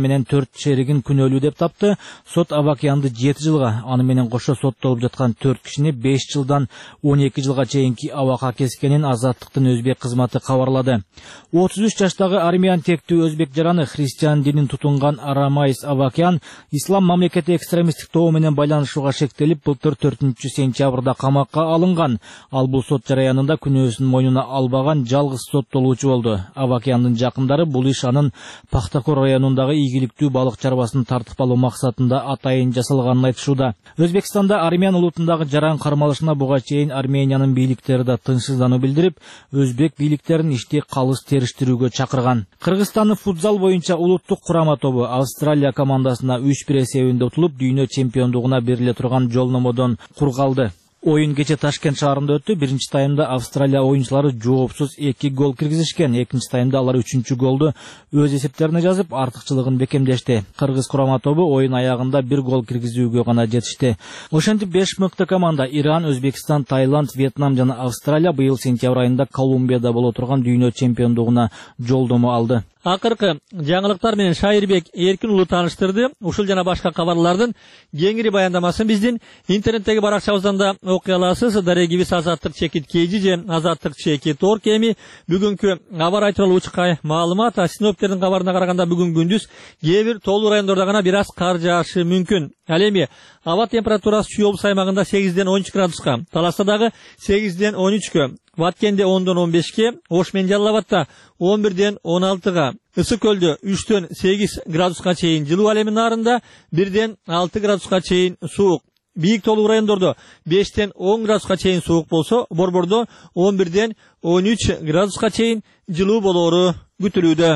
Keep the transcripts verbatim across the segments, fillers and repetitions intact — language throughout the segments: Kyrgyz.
менен төрт шеригин күнөөлүү деп тапты. Сот Авакянды жети жылга, аны менен кошо соттолуп жаткан төрт кишини беш жылдан он эки жылга чейинки абакка кескенин Азаттыктын өзбек кызматы кабарлады. отуз үч жаштагы армян тектүү өзбек жараны христиан динин тутунган Арамайс Авакян ислам мамлекети экстремисттик тобу менен байланышууга шектелип, былтыр төртүнчү сентябрда камакка алынган. Ал бул сот жараянында күнөөсүн мойнуна албаган жалгыз соттолуучу болду. Авакяндын жакындары бул иш анын Пахтакор районундагы ийгиликтүү балык чарбасын тартып алуу максатында атайын жасалганын айтышууда. Өзбекстанда армян улутундагы жаран кармалышына буга чейин Армениянын бийликтери да тынчсыздануу билдирип, өзбек бийликтерин ишти калыс териштирүүгө чакырган. Кыргызстандын футзал боюнча улуттук курама тобу Австралия командасына үч бир эсебинде утулуп, дүйнө чемпиондугуна бериле турган жолномодон кур калды. Oyun gece Taşkent şaharында өттү. Биринчи таймда Австралия оюнчулары жоопсуз эки гол киргизишкен. Экинчи таймда алар үчүнчү голду өз эсептерине жазып, артыкчылыгын бекемдешти. Кыргыз курама тобу оюн аягында бир гол киргизүүгө гана жетишти. Ошентип беш мыкты команда Иран, Өзбекстан, Таиланд, Вьетнам жана Австралия быйыл сентябрь айында Колумбияда боло турган дүйнө чемпиондугуна жолдомо алды. Акыркы жаңылыктар менен Шайырбек Эркин уулу тааныштырды. Ушул жана башка кабарлардын кеңири баяндамасын биздин интернеттеги баракчабыздан да окуй аласыз. Дарегибиз Азаттык чекит кейжи же Азаттык чекит орг. Эми бүгүнкү аба ырайы тууралуу учка маалымат. Синоптиктердин кабарына караганда бүгүн күндүз кээ бир тоолуу райондордо гана бир аз кар жаашы мүмкүн. Ал эми аба температурасы Чүй облус аймагында сегизден он үч градуска, Таласта дагы сегизден он үчкө, Баткенде ондон он бешке, Ош менен Жалал Абадта он бирден он алтыга, Ысык көлдө үчтөн сегиз градуска чейин жылуу, ал эми Нарында бирден алты градуска чейин суук. Бийик тоолуу райондордо бештен он градуска чейин суук болсо, Борбордо он бирден он үч градуска чейин жылуу болоору күтүлүүдө.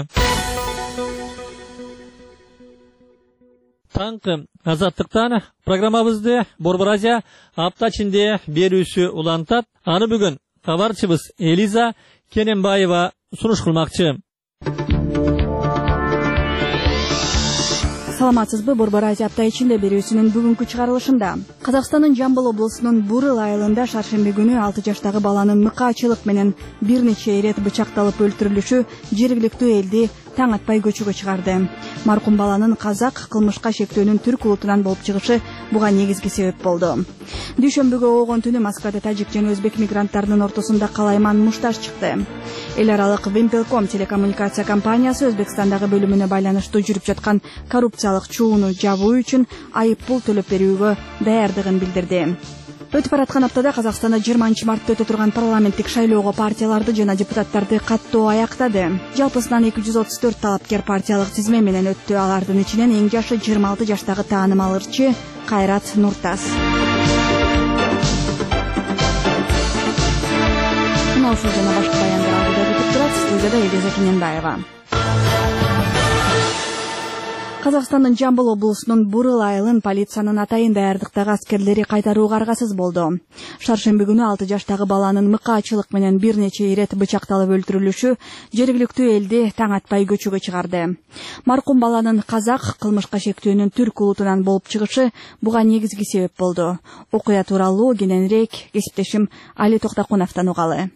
Таңкы Азаттыктан программабызды Борбор Азия апта ичинде берүүсү улантат. Аны бүгүн кабарчыбыз Элиза Кененбаева сунуш кылмакчы. Саламатсызбы, Борбор Азия апта ичинде берүүсүнүн бүгүнкү чыгарылышында. Казакстандын Жамбыл облусунун Бурыл айылында шаршемби күнү алты жаштагы баланын мыкаачылык менен бир нече ирет бычакталып өлтүрүлүшү жергиликтүү элди таң атпай көчөгө чыгарды. Маркум баланын казак кылмышка шектөөнүн түрк улутунан болуп чыгышы буга негизги себеп болду. Дүйшөмбүгө оогон түнү Москвада тажик жана өзбек мигранттарынын ортосунда калайман мушташ чыкты. Эл аралык Вимпелком телекоммуникация компаниясы Өзбекстандагы бөлүмүнө байланыштуу жүрүп жаткан коррупциялык чууну жабуу үчүн айып пул төлөп берүүгө даярдыгын билдирди. Өтүп бараткан аптада Казакстанда жыйырманчы мартта өтө турган парламенттик шайлоого партияларды жана депутаттарды каттоо аяктады. Жалпысынан эки жүз отуз төрт талапкер партиялык тизме менен өттү. Алардын ичинен эң жашы жыйырма алты жаштагы таанымал ырчы Кайрат Нуртас. Мына ушул жана башка баяндар алдыда күтүп турат. Студияда Элиза Кененбаева. Казакстандын Жамбыл облусунун Бурыл айылын полициянын атайын даярдыктагы аскерлери кайтарууга аргасыз болду. Шаршемби күнү алты жаштагы баланын мыкаачылык менен бир нече ирет бычакталып өлтүрүлүшү жергиликтүү элди таң атпай көчөгө чыгарды. Маркум баланын казак кылмышка шектөөнүн түрк улутунан болуп чыгышы буга негизги себеп болду. Окуя тууралуу кененирээк кесиптешим Али Токтакуновдон угалы.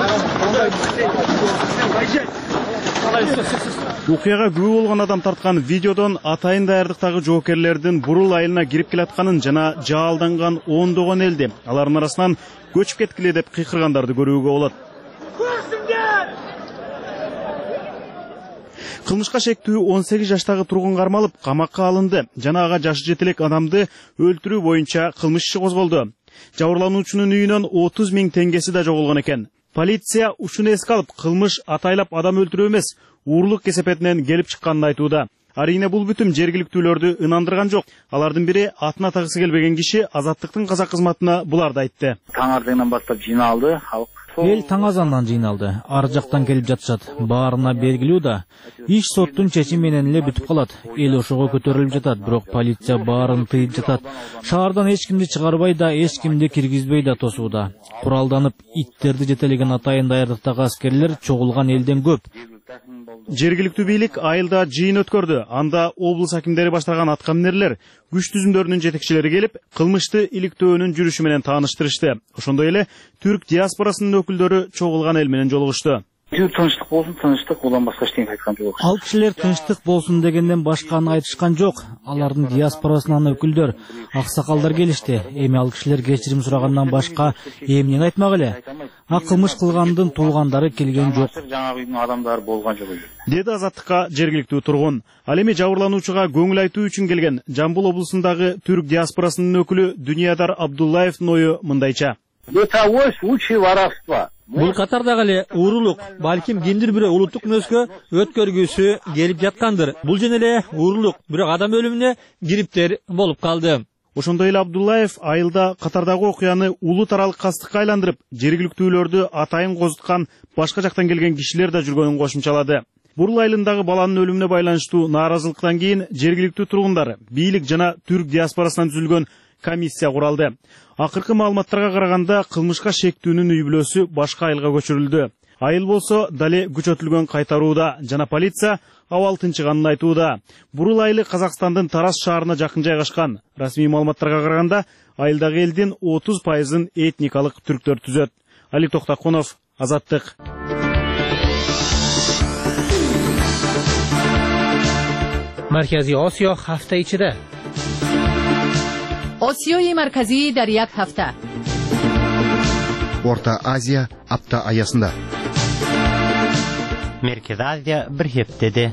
Окуяга күбө болгон адам тарткан видеодон атайын даярдыктагы жоокерлердин Бурул айылына кирип келатканын жана жаалданган ондогон элди, алардын арасынан көчүп кеткиле деп кыйкыргандарды көрүүгө болот. Кылмышка шектүү он сегиз жаштагы тургун кармалып, камакка алынды жана ага жашы жете элек адамды өлтүрүү боюнча кылмыш иши козголду. Жабырлануучунун үйүнөн отуз миң теңгеси да жоголгон экен. Полиция ушуну эске алып, кылмыш атайлап адам өлтүрүү эмес, уурлук кесепетинен келип чыкканын айтууда. Арийне бул бүтүм жергиликтүүлөрдү ынандырган жок. Алардын бири атына тагысы келбеген киши Азаттыктын казак кызматына буларды айтты. Таң ардыңдан баштап жыйналды, халык. Эл таң азандан жыйналды. Ар жактан келип жатышат. Баарына белгилүү да. Иш соттун чечими менен эле бүтүп калат. Эл ошого көтөрүлүп жатат, бирок полиция баарын тыйып жатат. Шаардан эч кимди чыгарбай да, эч кимди киргизбей да тосууда. Куралданып иттерди жетелеген атайын даярдыктагы аскерлер чогулган элден көп. Жергиликтүү бийлик айылда жыйын өткөрдү. Анда облус акимдери баштаган аткаминерлер, күч түзүмдөрүнүн жетекчилери келип, кылмышты иликтөөнүн жүрүшү менен тааныштырышты. Ошондой эле түрк диаспорасынын өкүлдөрү чогулган эл менен жолугушту. Тыныштык болсун, тыныштык, улам башка эчтеке айткан жок. Ал кишилер тынчтык болсун дегенден башканы айтышкан жок. Алардын диаспорасынан өкүлдөр, аксакалдар келишти. Эми ал кишилер кечирим сурагандан башка эмнени айтмак эле? А кылмыш кылгандын туулгандары келген жок. Жаңа үйдүн адамдары болгон жок. Деди Азаттыкка жергиликтүү тургун. Ал эми жабырлануучуга көңүл айтуу үчүн келген Жамбыл облусундагы түрк диаспорасынын өкүлү Дүниядар Абдуллаевдин ою мындайча. Это случай воровства. Бул катардагы эле уурулук, балким кимдир бирөө улуттук мүнөзгө өткөргүсү келип жаткандыр. Бул жөн эле уурулук, бирок адам өлүмүнө кириптер болуп калды. Ошондой эле Абдуллаев айылда катардагы окуяны улут аралык кастыкка айландырып, жергиликтүүлөрдү атайын козуткан башка жактан келген кишилер да жүргөнүн кошумчалады. Бурул айылындагы баланын өлүмүнө байланыштуу нааразылыктан кийин жергиликтүү тургундар, бийлик жана түрк диаспорасынан түзүлгөн комиссия куралды. Акыркы маалыматтарга караганда кылмышка шектүүнүн үй бүлөсү башка айылга көчүрүлдү. Айыл болсо дале күчөтүлгөн кайтарууда жана полиция абал тынчыганын айтууда. Бурул айылы Казакстандын Тарас шаарына жакын жайгашкан. Расмий маалыматтарга караганда айылдагы элдин отуз пайызын этникалык түрктөр түзөт. Али Токтакунов, Азаттык. Markaziy Osiyo hafta ichida. Osiyoyi markaziy dar yak hafta. Orta Aziya hafta ayasında. Merkez Aziya bir heptede.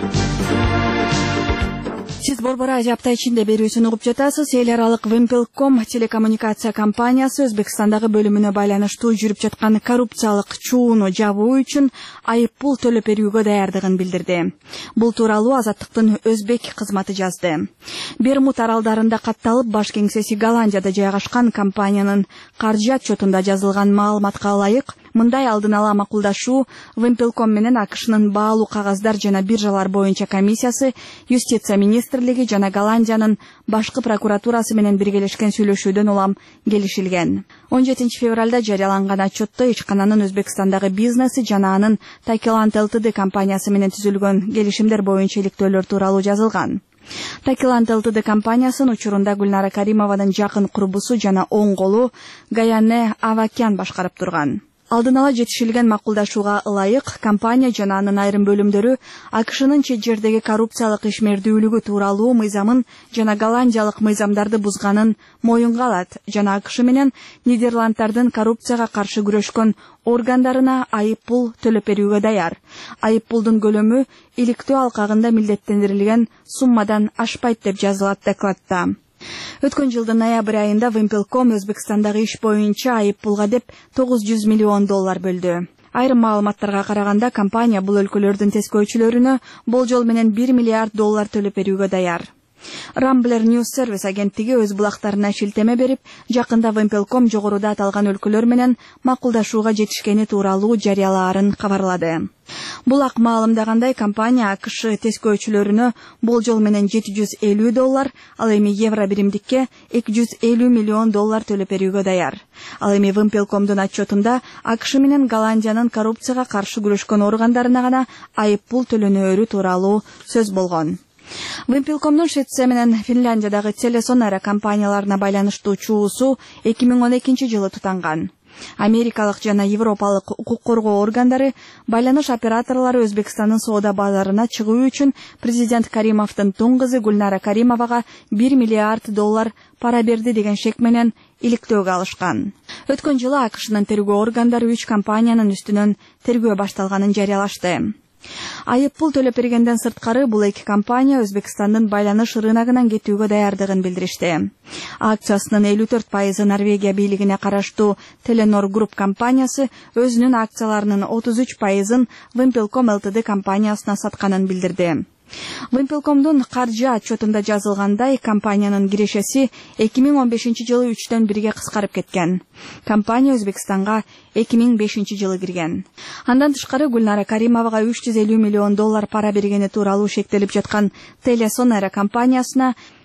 Siz Борбор Азия апта ичинде берүүсүн угуп жатасыз. Эл аралык Вимпелком телекоммуникация компаниясы Өзбекстандагы бөлүмүнө байланыштуу жүрүп жаткан коррупциялык чууну жабуу үчүн айып пул төлөп берүүгө даярдыгын билдирди. Бул тууралуу Азаттыктын өзбек кызматы жазды. Бермуд аралдарында катталып, баш кеңсеси Голландияда жайгашкан компаниянын каржы отчетунда жазылган маалыматка ылайык, мындай алдын ала макулдашуу Вимпелком менен АКШнын баалуу кагаздар жана биржалар боюнча комиссиясы, юстиция министрлиги жана Голландиянын башкы прокуратурасы менен биргелешкен сүйлөшүүдөн улам келишилген. он жетинчи февралда жарыяланган отчетто ичкананын Өзбекстандагы бизнеси жана анын Такиланд ЛТД компаниясы менен түзүлгөн келишимдер боюнча иликтөөлөр тууралуу жазылган. Такиланд ЛТД компаниясынын учурунда Гүлнара Каримованын жакын курбусу жана оң колу Гаяне Авакян башкарып турган. Алдын ала жетишилген макулдашууга ылайык, компания жана анын айрым бөлүмдөрү АКШнын чет жердеги коррупциялык ишмердүүлүгү тууралуу мыйзамын жана голландиялык мыйзамдарды бузганын моюнга алат жана АКШ менен Нидерланддардын коррупцияга каршы күрөшкөн органдарына айып пул төлөп берүүгө даяр. Айып пулдун көлөмү иликтөө алкагында милдеттендирилген суммадан ашпайт деп жазылат докладта. Өткөн жылдын ноябрь айында Вимпелком Өзбекстандагы иш боюнча айып пулга деп тогуз жүз миллион доллар бөлдү. Айрым маалыматтарга караганда компания бул өлкөлөрдүн тескөөчүлөрүнө болжол менен бир миллиард доллар төлөп берүүгө даяр. Rambler News Service агенттиги өз булактарына шилтеме берип, жакында Вимпелком жогоруда аталган өлкөлөр менен макулдашууга жетишкени тууралуу жарыялаарын кабарлады. Булак маалымдагандай, компания АКШ тескөөчүлөрүнө болжол менен жети жүз элүү доллар, ал эми евро биримдикке эки жүз элүү миллион доллар төлөп берүүгө даяр. Ал эми Вимпелкомдун отчетунда АКШ менен Голландиянын коррупцияга каршы күрөшкөн органдарына гана айып пул төлөнөөрү тууралуу сөз болгон. Вимпелкомдун Швеция менен Финляндиядагы телесонара компанияларына байланыштуу чуусу эки миң он экинчи жылы тутанган. Америкалык жана европалык укук коргоо органдары байланыш операторлору Өзбекстандын соода базарына чыгуу үчүн президент Каримовдун туң кызы Гүлнара Каримовага бир миллиард доллар пара берди деген шек менен иликтөөгө алышкан. Өткөн жылы АКШнын тергөө органдары үч компаниянын үстүнөн тергөө башталганын жарыялашты. Айып пул төлөп бергенден сырткары бул эки компания Өзбекстандын байланыш рыногунан кетүүгө даярдыгын билдиришти. Акциясынын элүү төрт пайызы Норвегия бийлигине караштуу Telenor Group компаниясы өзүнүн акцияларынын отуз үч пайызын Вимпелком ЛТД компаниясына сатканын билдирди. Вимпелкомдун каржы отчетунда жазылгандай, компаниянын кирешеси эки миң он бешинчи жылы үчтөн бирге кыскарып кеткен. Компания Өзбекстанга эки миң бешинчи жылы кирген. Андан тышкары Гүлнара Каримовага үч жүз элүү миллион доллар пара бергени тууралуу шектелип жаткан Телесонара компаниясына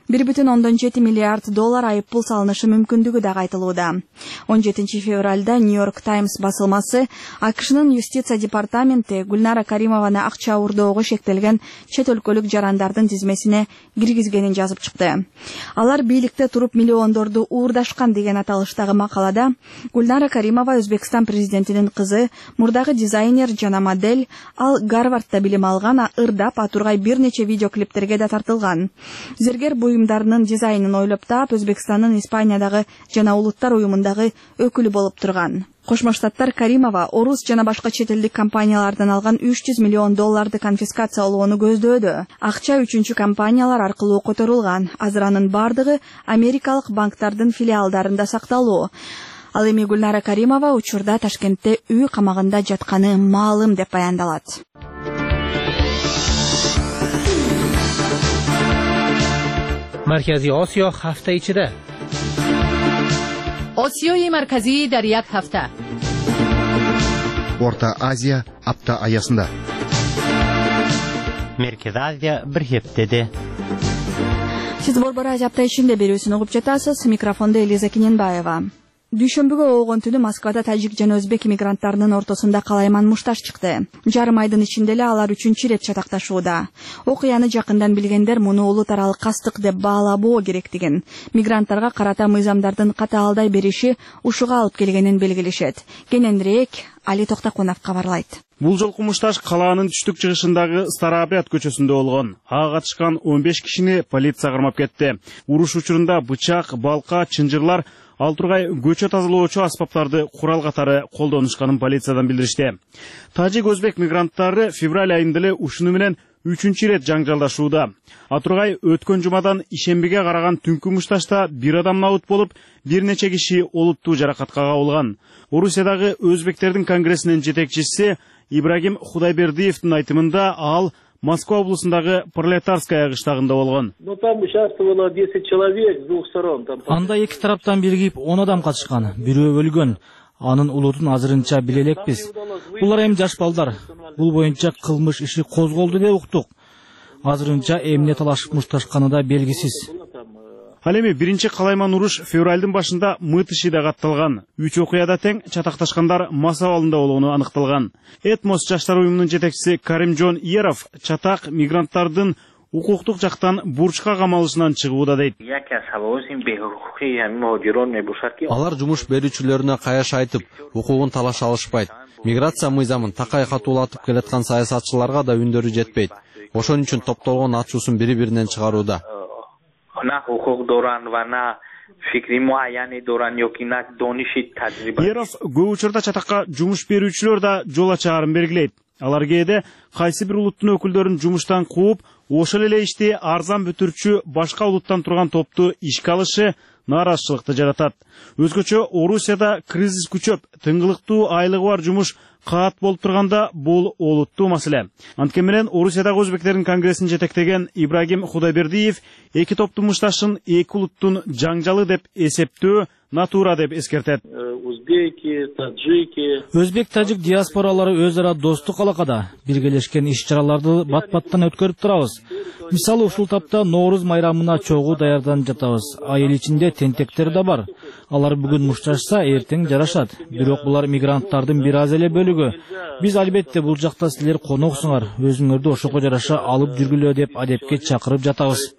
бир бүтүн ондон жети миллиард доллар айыппул салынышы мүмкүндүгү да айтылууда. он жетинчи февралда Нью-Йорк Таймс басылмасы АКШнын юстиция департаменти Гүлнара Каримованы акча уурдоого шектелген чет өлкөлүк жарандардын тизмесине киргизгенин жазып чыкты. Алар бийликте туруп миллиондорду уурдашкан деген аталыштагы макалада Гүлнара Каримова Өзбекстан президентинин кызы, мурдагы дизайнер жана модель, ал Гарвардда билим алган, ырдап атургай бир нече видеоклиптерге да тартылган. Зергер буюмдарынын дизайнын ойлоп таап, Өзбекстандын Испаниядагы жана улуттар уюмундагы өкүлү болуп турган. Кошмо Штаттар Каримова орус жана башка чет элдик компаниялардан алган үч жүз миллион долларды конфискациялоону көздөөдө. Акча үчүнчү компаниялар аркылуу которулган. Азыр анын бардыгы америкалык банктардын филиалдарында сакталуу. Ал эми Гүлнара Каримова учурда Ташкентте үй камагында жатканы маалым деп баяндалат. Markaziy Osiyo hafta ichida. آسیای مرکزی در یک هفته. Orta Aziya apta ayasında. Merkezi Aziya bir heftede. Siz Борбор Азия апта ичинде берүүсүн угуп жатасыз. Микрофонда Элиза Киненбаева. Дүйшөмбүгө болгон түнү Москвада тажик жана өзбек мигранттарынын ортосунда калайман мушташ чыкты. Жарым айдын ичинде эле алар үчүнчү ирет чатакташууда. Окуяны жакындан билгендер муну улут аралык кастык деп баалабоо керектигин, мигранттарга карата мыйзамдардын катаалдай бериши ушуга алып келгенин белгилешет. Кененирээк Али Токтакунов кабарлайт. Бул жолку мушташ калаанын түштүк чыгышындагы Старабият көчөсүндө болгон. Ага катышкан он беш кишини полиция кармап кетти. Уруш учурунда бычак, балка, чынжырлар, ал тургай көчө тазалоочу аспаптарды курал катары колдонушканын полициядан билдиришти. Тажик өзбек мигранттары февраль айында эле ушуну менен үчүнчү ирет жаңжалдашууда. Атургай өткөн жумадан ишембиге караган түнкү мушташта бир адам наут болуп, бир нече киши олуттуу жаракатка кабылган. Орусиядагы өзбектердин конгрессинин жетекчиси Ибрагим Худайбердиевдин айтымында ал Москва облусундагы Пролетарская кыштагында болгон. Анда эки тараптан биригип он адам катышкан, бирөө өлгөн. Анын улутун азырынча биле элекпиз. Булар эми жаш балдар. Бул боюнча кылмыш иши козголду деп уктук. Азырынча эмне талашып мушташканы да белгисиз. Ал эми биринчи калайман уруш февралдын башында Мытышида катталган. Үч окуяда тең чатакташкандар мас абалында болгону аныкталган. Этмос жаштар уюмунун жетекчиси Каримжон Иеров чатак мигранттардын укуктук жактан бурчка камалышынан чыгууда дейт. Алар жумуш берүүчүлөрүнө каяш айтып, укугун талаша алышпайт. Миграция мыйзамын такай катуулатып келаткан саясатчыларга да үндөрү жетпейт. Ошон үчүн топтолгон ачуусун бири-биринен чыгарууда. Иеров көп учурда чатакка жумуш берүүчүлөр да жол ачаарын белгилейт. Алар кээде кайсы бир улуттун өкүлдөрүн жумуштан кууп, ошол эле ишти арзан бүтүрчү башка улуттан турган топту ишке алышы нааразычылыкты жаратат. Өзгөчө Орусияда кризис күчөп, тыңгылыктуу айлыгы бар жумуш каат болуп турганда бул олуттуу маселе. Анткени менен Орусиядагы өзбектердин конгрессин жетектеген Ибрагим Худайбердиев эки топтун мушташын эки улуттун жаңжалы деп эсептөө натура деп эскертет. Өзбек тажик диаспоралары өз ара достук алакада биргелешкен иш-чараларды бат-баттан өткөрүп турабыз. Мисалы ушул тапта Нооруз майрамына чогуу даярданып жатабыз. Айыл ичинде тентектер да бар. Алар бүгүн мушташса, эртең жарашат. Бирок булар мигранттардын бир аз эле бөлүгү. Биз албетте бул жакта силер коноксуңар, өзүңөрдү ошого жараша алып жүргүлө деп адепке чакырып жатабыз.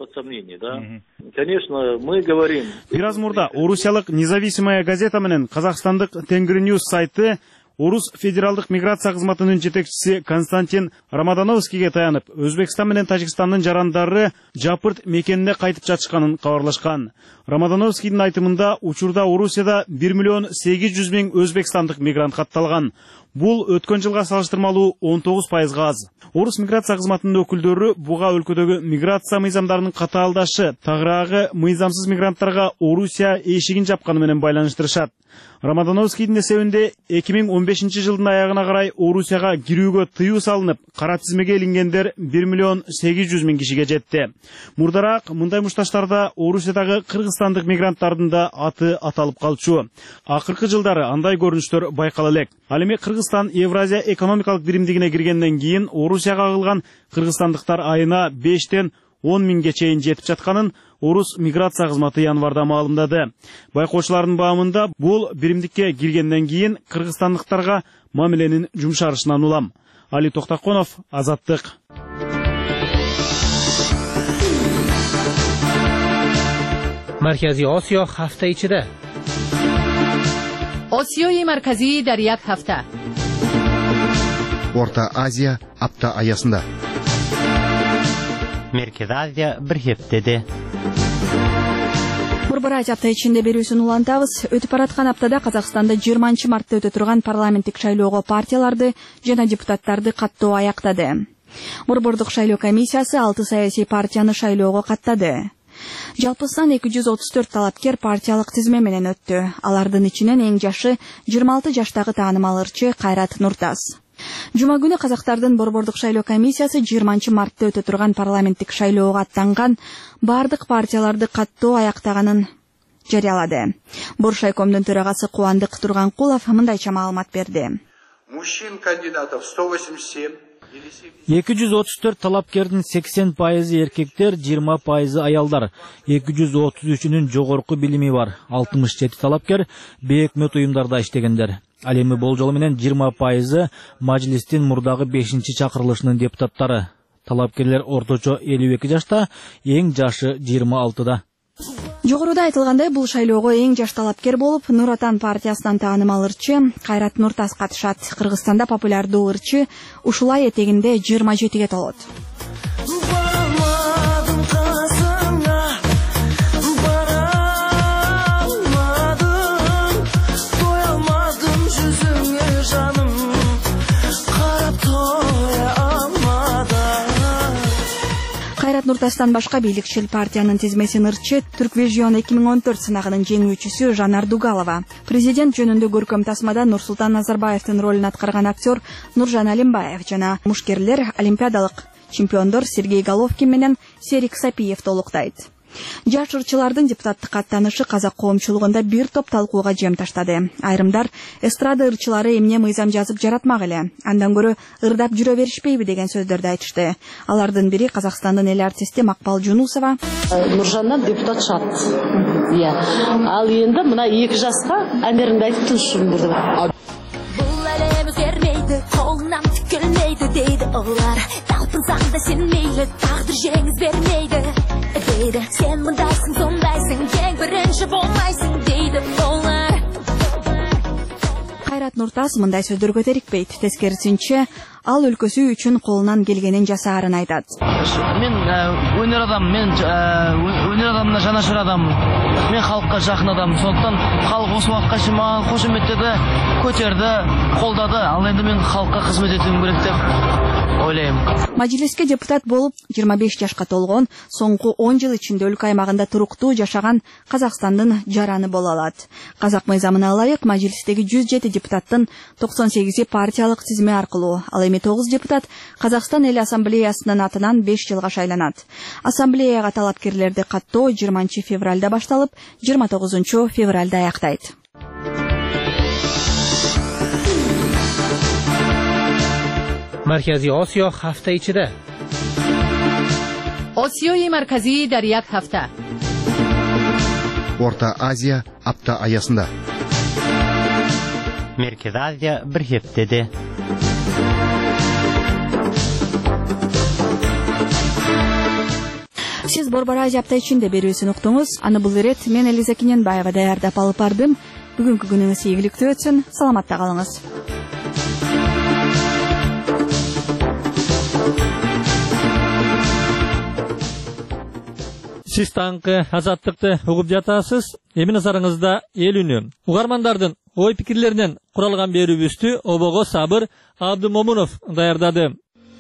Бир аз мурда Орусиялык Независимая газета менен Казакстандык Тенгри Ньюс сайты Орус федералдык миграция кызматынын жетекчиси Константин Рамадановскийге таянып, Өзбекстан менен Тажикстандын жарандары жапырт мекенине кайтып жатышканын кабарлашкан. Рамадановскийдин айтымында учурда Орусияда бир миллион сегиз жүз миң өзбекстандык мигрант катталган. Бул өткөн жылга салыштырмалуу он тогуз пайызга аз. Орус миграция кызматынын өкүлдөрү буга өлкөдөгү миграция мыйзамдарынын катаалдашы, тагыраагы мыйзамсыз мигранттарга Орусия эшигин жапканы менен байланыштырышат. Рамадановскийдин эсебинде эки миң он бешинчи жылдын аягына карай Орусияга кирүүгө тыюу салынып, кара тизмеге илингендер бир миллион сегиз жүз миң кишиге жетти. Мурдараак мындай мушташтарда Орусиядагы кыргызстандык мигранттардын да аты аталып калчу. Акыркы жылдары андай көрүнүштөр байкала элек. Ал эми Кыргызстан Евразия экономикалык биримдигине киргенден кийин Орусияга агылган кыргызстандыктар айына бештен он миңге чейин жетип жатканын Орус миграция кызматы январда маалымдады. Байкоочулардын баамында бул биримдикке киргенден кийин кыргызстандыктарга мамиленин жумшарышынан улам. Али Токтаконов, Азаттык. Markaziy Osiyo hafta ichida. Osiyoyi markaziy dar yak hafta. Orta Aziya apta oyasida. Merkez Aziya bir heftede. Бурбарать апта ичинде берүүсүн улантабыз. Өтүп бараткан аптада Казакстанда жыйырманчы мартта өтө турган парламенттик шайлоого партияларды жана депутаттарды каттоо аяктады. Борбордук шайлоо комиссиясы алты саясий партияны шайлоого каттады. Жалпы сан эки жүз отуз төрт талапкер партиялык тизме менен өттү. Алардын ичинен эң жашы жыйырма алты жаштагы таанымал ырчы Кайрат Нуртас. Жума күнү казактардын борбордук шайлоо комиссиясы жыйырманчы мартта өтө турган парламенттик шайлоого аттанган бардык партияларды каттоо аяктаганын жарыялады. Боршайкомдун төрагасы Кубандык Турганкулов мындайча маалымат берди. Мужчин кандидатов сто восемьдесят семь. эки жүз отуз төрт талапкердин сексен пайызы эркектер, жыйырма пайызы аялдар. эки жүз отуз үчүнүн жогорку билими бар. алтымыш жети талапкер бейөкмөт уюмдарда иштегендер. Ал эми болжол менен жыйырма пайызы мажлистин мурдагы бешинчи чакырылышынын депутаттары. Талапкерлер орточо элүү эки жашта, эң жашы жыйырма алтыда. Жогоруда айтылгандай, бул шайлоого эң жаш талапкер болуп, Нур Отан партиясынан таанымал ырчы Кайрат Нуртас катышат. Кыргызстанда популярдуу ырчы ушулай этегинде жыйырма жетиге толот. Кайрат Нуртастан башка бийликчил партиянын тизмесин ырчы Түрквижион эки миң он төрт сынагынын жеңүүчүсү Жанар Дугалова. Президент жөнүндө көркөм тасмада Нурсултан Назарбаевдин ролун аткарган актер Нуржан Алимбаев жана мушкерлер олимпиадалык чемпиондор Сергей Головкин менен Серик Сапиев толуктайт. Жаш ырчылардын депутаттык аттанышы казак коомчулугунда бир топ талкууга жем таштады. Айрымдар эстрада ырчылары эмне мыйзам жазып жаратмак эле, андан көрө ырдап жүрө беришпейби деген сөздөрдү айтышты. Алардын бири Казакстандын эл артисти Макпал Жунусова. Нуржандан депутат шат. Иә. Ал енді мына эки жаска америнде айтып тынчшын бирди. Бул элем өзгермейди, колунан түкөлмөйдү дейди олар. Талпынсаң да сен мейли, тагдыр жеңиз бермейди. Deydi, sen mındaysın, sondaysın, ең бірінші болмайсың, deydi олар. Кайрат Нуртас мындай сөздөр көтерикпейт. Тескерисинче, ал өлкөсү үчүн колунан келгенин жасаарын айтат. Мен өнөр адам, мен өнөр адамына жанашыр адам, мен халыкка жакын адам. Сондықтан халық осы уақытқа чейин маған кошеметтеди, көтерди, колдады. Ал енді мен халыкка кызмет этүүм керек деп ойлайм. Мажлиске депутат болуп жыйырма беш жашка толгон, соңку он жыл ичинде өлкө аймагында туруктуу жашаган Казакстандын жараны боло алат. Казак мыйзамына ылайык мажлистеги жүз жети депутаттын токсон сегизи партиялык тизме аркылуу, ал эми тогуз депутат Казакстан эл ассамблеясынын атынан беш жылга шайланат. Ассамблеяга талапкерлерди каттоо жыйырманчы февралда башталып, жыйырма тогузунчу февралда аяктайт. Markaziy Osiyo hafta ichida. Osiyoyi markaziy dar yak hafta. Orta Aziya apta oyasida. Merkez Aziya bir heftede. Siz Борбор Азия апта ичинде берүүсүн уктуңуз. Аны бул ирет мен Элиза Киненбаева даярдап алып бардым. Бүгүнкү күнүңүз ийгиликтүү өтсүн. Саламатта калыңыз. Сиз таңкы азаттыкты угуп жатасыз. Эми назарыңызда эл үнү. Угармандардын ой пикирлеринен куралган берүүбүздү Обого Сабыр Абдымомунов даярдады.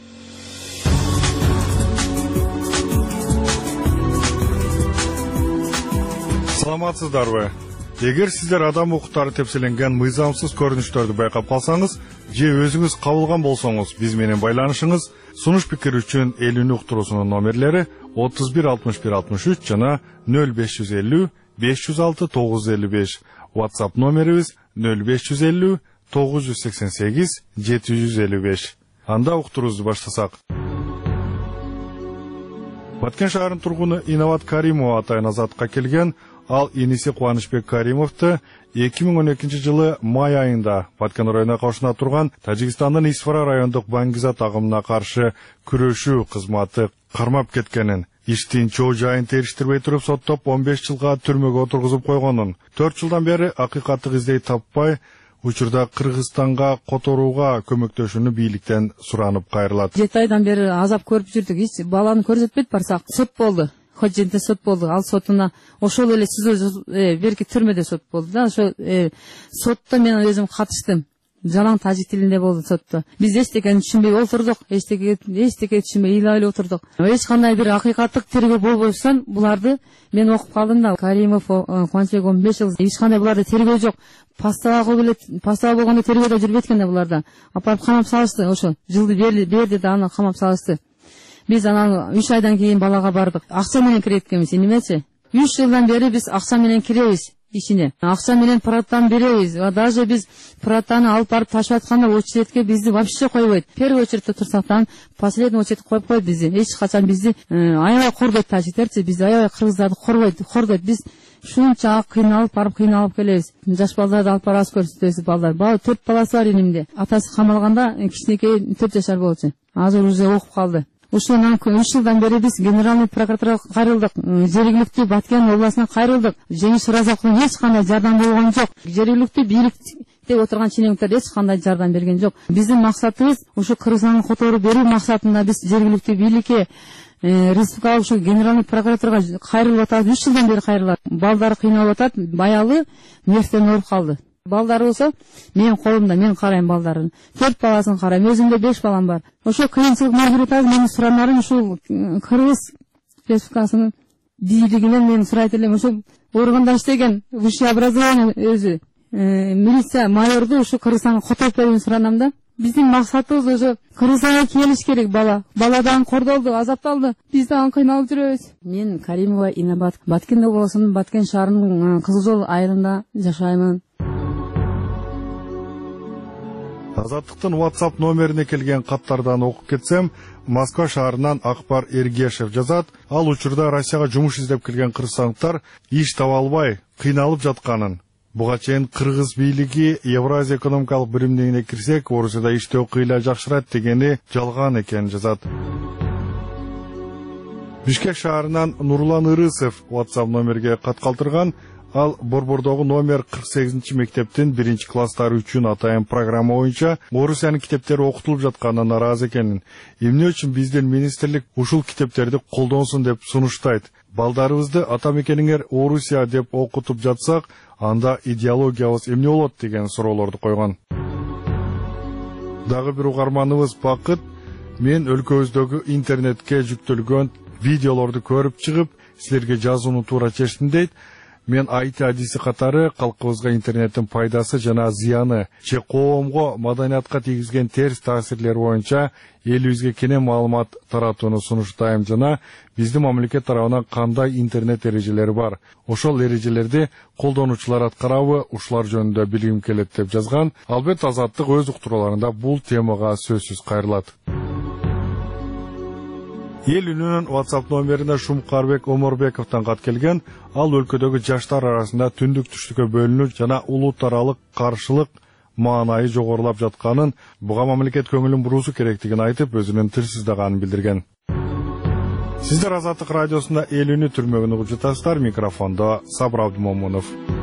Саламатсыздарбы? Эгер сиздер адам укуктары тепселенген мыйзамсыз көрүнүштөрдү байкап калсаңыз, же өзүңүз кабылган болсоңуз, биз менен байланышыңыз. Сунуш пикир үчүн эл үнү уктуруусунун номерлери отуз бир алтымыш бир алтымыш үч жана нөл беш жүз элүү беш жүз алты тогуз жүз элүү беш. WhatsApp номерибиз нөл беш жүз элүү тогуз жүз сексен сегиз жети жүз элүү беш. Анда уктуруубузду баштасак. Баткен шаарынын тургуну Инабат Каримова атайын азатка келген. Ал иниси Кубанычбек Каримовду эки миң он экинчи жылы май айында Баткен районуна кошуна турган Тажикстандын Исфара райондук баңгизат агымына каршы күрөшүү кызматы кармап кеткенин, иштин чоо жайын териштирбей туруп соттоп он беш жылга түрмөгө отургузуп койгонун, төрт жылдан бери акыйкаттык издей таппай, учурда Кыргызстанга которууга көмөктөшүүнү бийликтен суранып кайрылат. жети айдан бери азап көрүп жүрдүк. Эч баланы көрсөтпөйт барсак, сот болду. Ходженте сот болду. Ал сотуна ошол эле сизо берки түрмөдө сот болду да. Ошо сотто мен өзүм катыштым. Жалаң тажик тилинде болду сотто. Биз эчтекени түшүнбөй отурдук. Эчтеке эчтеке түшүнбөй ыйлап отурдук. Эч кандай бир акыйкаттык тергөө болбостон буларды мен окуп калдым да. Каримов Кубанычбек он беш жыл. Эч кандай буларда тергөө жок. Пастава белет, пастава болгондо тергөөдө жүрүп эткенде буларда. Апарып камап салышты. Ошо жылды берди да аны камап салышты. Биз анан үч айдан кийин балага бардык. Акча менен киреткенбиз, эмнечи? үч жылдан бери биз акча менен киребиз ичине. Акча менен праттан беребиз. Даже биз праттаны алып барып ташып атканда очередке бизди вообще койбойт. Первый очередте турсак да, последний очередке коюп коет бизди. Эч качан бизди аябай кордойт тажиктерчи, бизди аябай кыргыздарды корбойт, кордойт. Биз шунча кыйналып барып кыйналып келебиз. Жаш балдарды алып барабыз, көрсөтөбүз балдар. Бала төрт баласы бар инимде. Атасы камалганда кичинекей төрт жашар болчу. Азыр уже окуп калды. Ушунан үч жылдан бери биз генеральный прокуратурага кайрылдык, жергиликтүү Баткен областына кайрылдык. Жеңиш Разаковдун эч кандай жардам болгон жок. Жергиликтүү бийликте отурган ченемиктер эч кандай жардам берген жок. Биздин максатыбыз ушу Кыргызстанга которуу берүү максатында биз жергиликтүү бийликке, республикалык ушу генеральный прокуратурага кайрылып атабыз. үч жылдан бери кайрылат. Балдары кыйналып атат, баягы нервден ооруп калды. Балдары болсо менин колумда, мен карайм балдарын. төрт баласын карайм, өзүмдө беш балам бар. Ошо кыйынчылык мажбурат менин суранарым ушул Кыргыз Республикасынын бийлигинен мен сурайт элем. Ошо органда иштеген высшее образование өзү милиция майорду ушу Кыргызстанга которуп берүүнү суранам да. Биздин максатыбыз ошо Кыргызстанга келиш керек бала. Бала дагы кордолду, азапталды. Биз дагы кыйналып жүрөбүз. Мен Каримова Инабат, Баткен облусунун Баткен шаарынын Кызыл Жол айылында жашаймын. Азаттыктын WhatsApp номерине келген каттардан окуп кетсем, Москва шаарынан Акбар Эргешев жазат. Ал учурда Россияга жумуш издеп келген кыргызстандыктар иш таба албай кыйналып жатканын. Буга чейин Кыргыз бийлиги Евразия экономикалык биримдигине кирсек, Орусияда иштөө кыйла жакшырат дегени жалган экенин жазат. Бишкек шаарынан Нурлан Ырысов WhatsApp номерге кат калтырган. Ал Борбордогу номер кырк сегизинчи мектептин биринчи класстары үчүн атайын программа боюнча орусиянын китептери окутулуп жатканына нааразы экенин. Эмне үчүн биздин министрлик ушул китептерди колдонсун деп сунуштайт. Балдарыбызды ата мекениңер Орусия деп окутуп жатсак, анда идеологиябыз эмне болот деген суроолорду койгон. Дагы бир угарманыбыз Бакыт, мен өлкөбүздөгү интернетке жүктөлгөн видеолорду көрүп чыгып, силерге жазууну туура чечтим дейт. Мен айти адиси катары калкыбызга интернеттин пайдасы жана зыяны, же коомго, маданиятка тийгизген терс таасирлери боюнча элибизге кенен маалымат таратууну сунуштайм жана биздин мамлекет тарабынан кандай интернет эрежелери бар, ошол эрежелерди колдонуучулар аткарабы, ушулар жөнүндө билгим келет деп жазган. Албетте Азаттык өз уктурууларында бул темага сөзсүз кайрылат. Эл үнүнүн WhatsApp номерине Шумкарбек Оморбековдон кат келген. Ал өлкөдөгү жаштар арасында түндүк түштүккө бөлүнүү жана улут аралык каршылык маанайы жогорулап жатканын, буга мамлекет көңүлүн буруусу керектигин айтып, өзүнүн тилсиздиганын билдирген. Сиздер Азаттык радиосунда эл үнү түрмөгүн угуп жатасыздар. Микрофондо Сабыр Абдумомунов.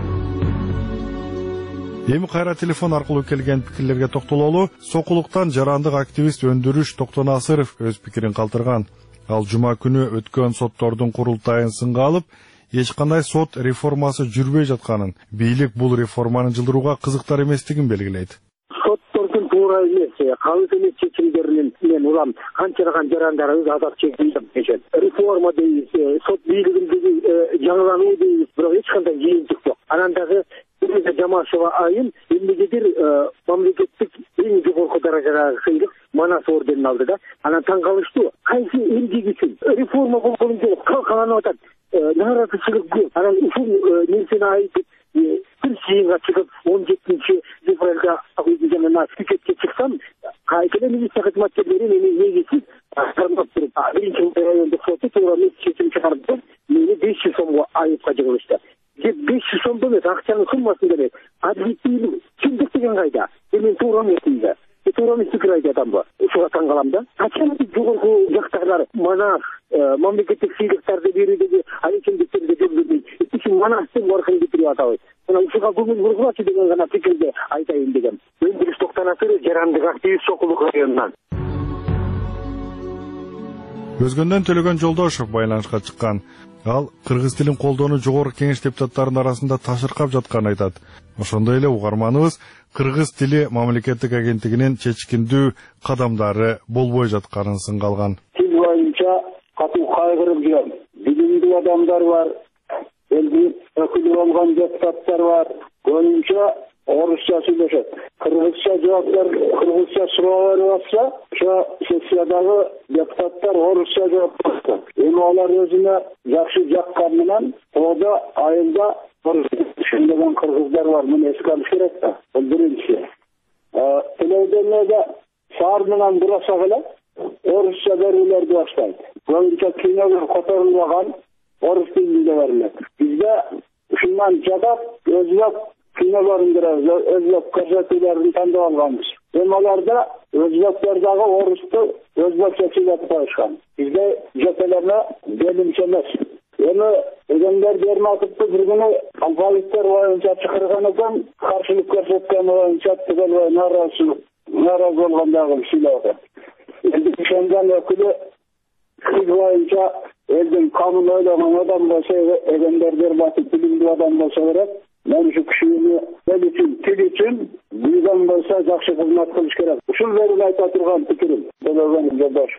Эми кайра телефон аркылуу келген пикирлерге токтололу. Сокулуктан жарандык активист Өндүрүш Токтонасыров өз пикирин калтырган. Ал жума күнү өткөн соттордун курултайын сынга алып, эч кандай сот реформасы жүрбөй жатканын, бийлик бул реформаны жылдырууга кызыктар эместигин белгилейт. Соттордун туура эмес, кабыл эмес чечимдеринин мен улам канчалган жарандарыбыз азап чекти дешет. Реформа дейбиз, сот бийлигиндеги жаңылануу дейбиз, бирок эч кандай жыйынтык жок. Анан дагы Жамашева айын эмнегедир мамлекеттик эң жогорку даражадагы сыйлык Манас орденин алды да. Анан таң калыштуу. Кайсы элдик үчүн реформа болгон жок, калкаланып атат. Нааразычылык көп. Анан ушул нерсени айтып, бир жыйынга чыгып он жетинчи февралда жана пикетке чыксам, кайсы милиция кызматкерлери мени негизсиз кармап туруп биринчи райондук соту туура эмес чечим чыгарды. Мени беш жүз сомго айыпка жыгылышты. беш жүз сомдон эмес, акчанын суммасын деле. Административдик чындык деген кайда? Мен туура эмесмин. Туура эмес пикир айтып атам ба? Ушуга таң калам да. Качан жогорку жактагылар манас мамлекеттик сыйлыктарды берүүдөгү алечендиктерди жүргүзбөй. Ишин манастын баркын бүтүрүп атабыз. Мына ушуга көңүл бургулачы деген гана пикирди айтайын дегем. Өндүрүш токтонасыр жарандык активист Сокулук районунан. Өзгөндөн Төлөгөн Жолдошов байланышка чыккан. Ал кыргыз тилин колдоону жогорку кеңеш депутаттарынын арасында ташыркап жатканын айтат. Ошондой эле угарманыбыз кыргыз тили мамлекеттик агенттигинин чечкиндүү кадамдары болбой жатканын сынга алган. Тил боюнча катуу кайгырып жүрөм. Билимдүү адамдар бар, элдин өкүлү болгон депутаттар бар. Көбүнчө орусча сүйлөшөт. Кыргызча жооптор, кыргызча суроо берип атса, ошо сессиядагы депутаттар орусча жооп берет. Эми алар өзүнө жакшы жаккан менен тоодо айылда түшүнбөгөн кыргыздар бар. Муну эске алыш керек да. Бул биринчи. Телевизиондо шаар менен бурасак эле орусча берүүлөрдү баштайт. Көбүнчө кинолор которулган орус тилинде берилет. Бизде ушундан жадап өзбек кинолорун көрөбүз, өзбек көрсөтүүлөрүн тандап алганбыз. Эми аларда өзбектер дагы орусту өзбекче сүйлөп коюшкан. Бизде жетелеме белимче эмес. Эми Эдемдер Берматовду бир күнү алфавиттер боюнча чакырган экен, каршылык көрсөткөн боюнча тигел нааразы нааразы болгондогун сүйлөп атат. Эми ошондон өкүлү тил боюнча элдин камын ойлогон адам болсо, Эдемдер Берматов билимдүү адам болсо керек. Мен ушу кишини эл үчүн, тил үчүн билген болсо жакшы кызмат кылыш керек. Ушул берип айта турган пикирим. Төлөгөн Жолдошов.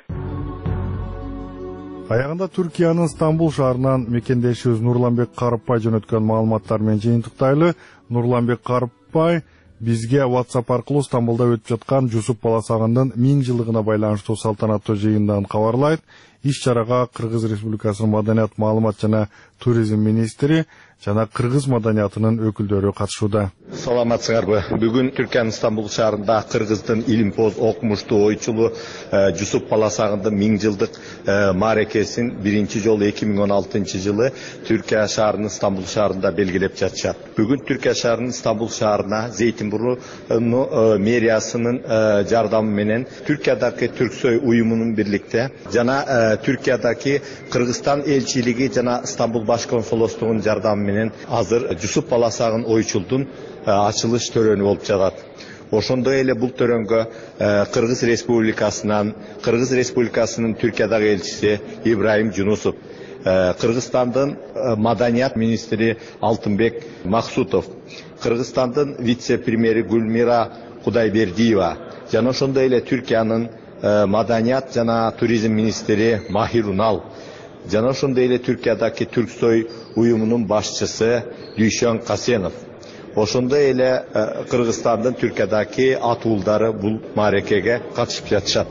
Аягында Түркиянын Стамбул шаарынан мекендешибиз Нурланбек Карыпбай жөнөткөн маалыматтар менен жыйынтыктайлы. Нурланбек Карыпбай бизге WhatsApp аркылуу Стамбулда өтүп жаткан Жусуп Баласагындын миң жылдыгына байланыштуу салтанаттуу жыйындан кабарлайт. Иш-чарага Кыргыз Республикасынын Маданият, маалымат жана туризм министри жана кыргыз маданиятынын өкүлдөрү катышууда. Саламатсыңарбы? Бүгүн Түркиянын Стамбул шаарында кыргыздын илимпоз окумуштуу ойчулу Жусуп Баласагындын миң жылдык мааракесин биринчи жолу эки миң он алтынчы жылы Түркия шаарынын Стамбул шаарында белгилеп жатышат. Бүгүн Түркия шаарынын Стамбул шаарына Зейтинбурну мэриясынын жардамы менен Түркиядагы Түрксой уюмунун бирликте жана Түркиядагы Кыргызстан элчилиги жана Стамбул баш консулдугунун жардамы менен азыр Жусуп Баласагын ойчулдун ачылыш төрөнү болуп жатат. Ошондой эле бул төрөнгө Кыргыз Республикасынан, Кыргыз Республикасынын Түркиядагы элчиси Ибраим Жунусов, Кыргызстандын маданият министри Алтынбек Максутов, Кыргызстандын вице-премьери Гүлмира Кудайбердиева жана ошондой эле Түркиянын маданият жана туризм министри Махир Унал жана ошондой эле Түркиядагы Түрксой уюмунун башчысы Дүйшөн Касенов, ошондой эле Кыргызстандын Түркиядагы атуулдары бул мааракеге катышып жатышат.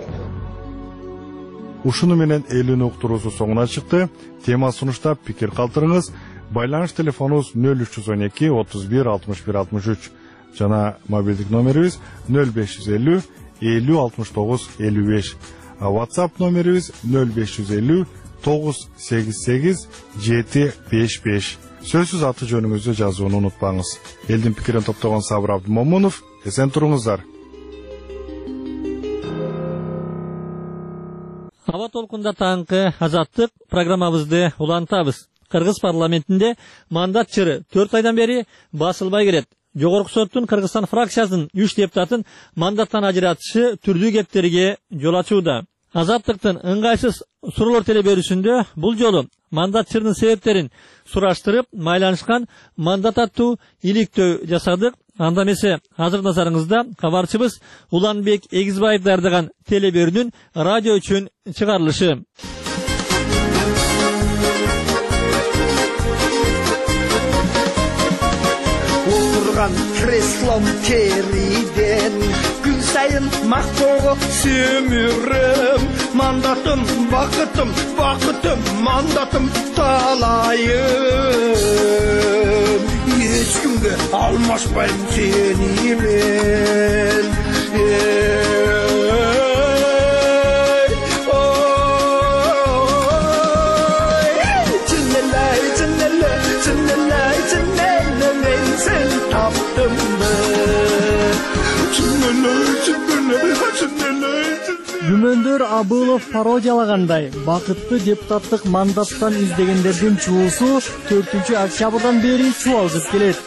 Ушуну менен элүүнү уктуруусу соңуна чыкты. Тема сунуштап пикир калтырыңыз. Байланыш телефонубуз нөл үч жүз он эки отуз бир алтымыш бир алтымыш үч жана мобилдик номерибиз нөл беш жүз элүү элүү алтымыш тогуз элүү беш. WhatsApp номерибиз нөл беш жүз элүү тогуз сегиз сегиз жети беш беш. Сөзсүз аты жөнүңүздү жазууну унутпаңыз. Элдин пикирин топтогон Сабыр Абдымомунов, эсен туруңуздар. Аба толкунда таңкы азаттык программабызды улантабыз. Кыргыз парламентинде мандат чыры төрт айдан бери басылбай келет. Жогорку соттун Кыргызстан фракциясынын үч депутатын мандаттан ажыратышы түрдүү кептерге жол ачууда. Азаттыктын ыңгайсыз суроолор телеберүүсүндө бул жолу мандат чырынын себептерин сураштырып майланышкан мандат аттуу иликтөө жасадык. Анда эмесе азыр назарыңызда кабарчыбыз Уланбек Эгизбаев даярдаган телеберүүнүн радио үчүн чыгарылышы. Отырған креслом териден күн сайын мақтауға сөмірім, мандатым, бақытым, бақытым, мандатым талайым. Ешкімге алмашпайым сені мен. Өмөндөр Абылов пародиялагандай бакытты депутаттык мандаттан издегендердин чуусу төртүнчү октябрдан бери чубалгыс келет.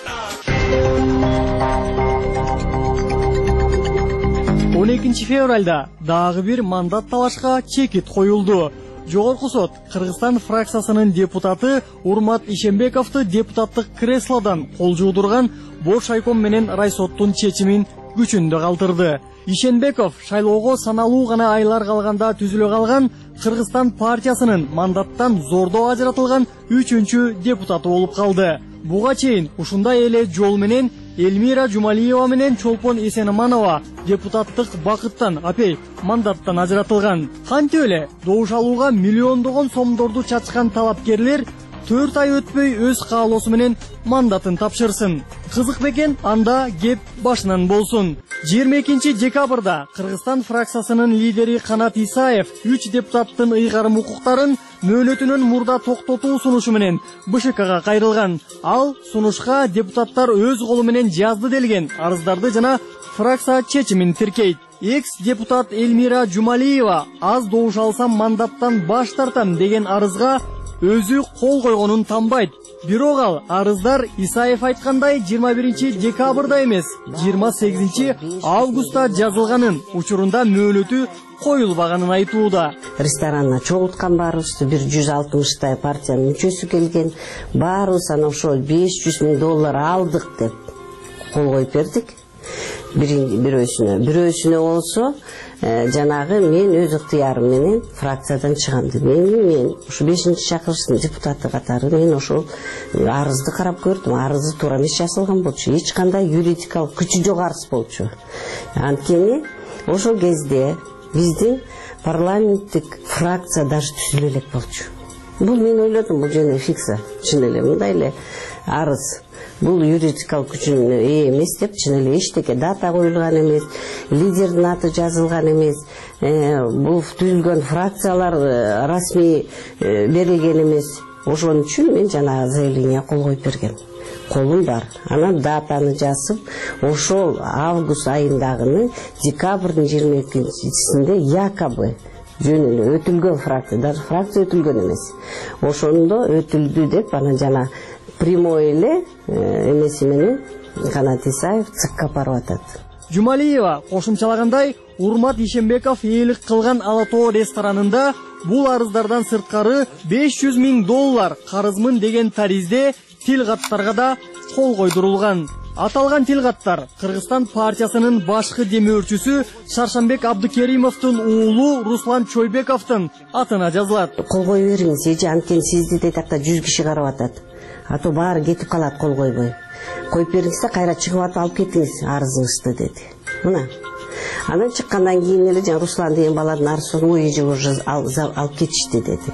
он экинчи февралда дагы бир мандат талашка чекит коюлду. Жогорку сот Кыргызстан фракциясынын депутаты Урмат Ишембековду депутаттык креслодан кол жуудурган бош айком менен райсоттун чечимин күчүндө калтырды. Ишенбеков шайлоого саналуу гана айлар калганда түзүлө калган Кыргызстан партиясынын мандаттан зордо ажыратылган үчүнчү депутаты болуп калды. Буга чейин ушундай эле жол менен Эльмира Жумалиева менен Чолпон Эсенманова депутаттык бакыттан апей мандаттан ажыратылган. Кантип эле добуш алууга миллиондогон сомдорду чачкан талапкерлер төрт ай өтпөй өз каалоосу менен мандатын тапшырсын. Кызык бекен, анда кеп башынан болсун. жыйырма экинчи декабрда Кыргызстан фракциясынын лидери Канат Исаев үч депутаттын ыйгарым укуктарын мөөнөтүнөн мурда токтотуу сунушу менен БШКга кайрылган. Ал сунушка депутаттар өз колу менен жазды делген арыздарды жана фракция чечимин тиркейт. Экс-депутат Эльмира Жумалиева аз добуш алсам мандаттан баш тартам деген арызга өзү кол койгонун танбайт. Бирок ал арыздар Исаев айткандай жыйырма биринчи декабрда эмес, жыйырма сегизинчи августта жазылганын, учурунда мөөнөтү коюлбаганын айтууда. Ресторанна чогулткан баарыбызды бир жүз алтымыштай партиянын мүчөсү келген, баарыбыз анан ошо беш жүз миң доллар алдык деп кол коюп бердик. Бирөөсүнө, бирөөсүнө болсо жанагы мен өз ыктыярым менен фракциядан чыгам деп. Мен мен ушу бешинчи чакырыштын депутаты катары мен ошол арызды карап көрдүм. Арызы туура эмес жазылган болчу. Эч кандай юридикалык күчү жок арыз болчу. Анткени ошол кезде биздин парламенттик фракция даже түзүлө элек болчу. Бул мен ойлодум, бул жана фикса. Чын эле мындай эле арыз. Бул юридикалык күчүнө ээ эмес деп, чын эле эчтеке дата коюлган эмес, лидердин аты жазылган эмес, бул түзүлгөн фракциялар расмий берилген эмес. Ошон үчүн мен жана заявление кол коюп бергем. Колум бар. Анан датаны жазып, ошол август айындагыны декабрдын жыйырма экинчисинде якобы жөн эле өтүлгөн фракция, даже фракция өтүлгөн эмес. Ошондо өтүлдү деп анан жана прямой эле эмеси менен Канат Исаев цикка барып атат. Жумалиева кошумчалагандай, Урмат Ишембеков ээлик кылган Ала Тоо ресторанында бул арыздардан сырткары беш жүз миң доллар карызмын деген таризде тил каттарга да кол койдурулган. Аталган тилгаттар Кыргызстан партиясынын башкы демөөрчүсү Шаршанбек Абдыкеримовдун уулу Руслан Чойбековдун атына жазылат. Кол коюп бериңиз, эже анткени сизди да такта жүз киши карап атат. Ато баары кетип калат кол койбой. Коюп бериңиз да кайра чыгып атып алып кетиңиз арызыңызды деди. Мына. Анан чыккандан кийин эле жана Руслан деген баланын арызын ой эже уже алып кетишти деди.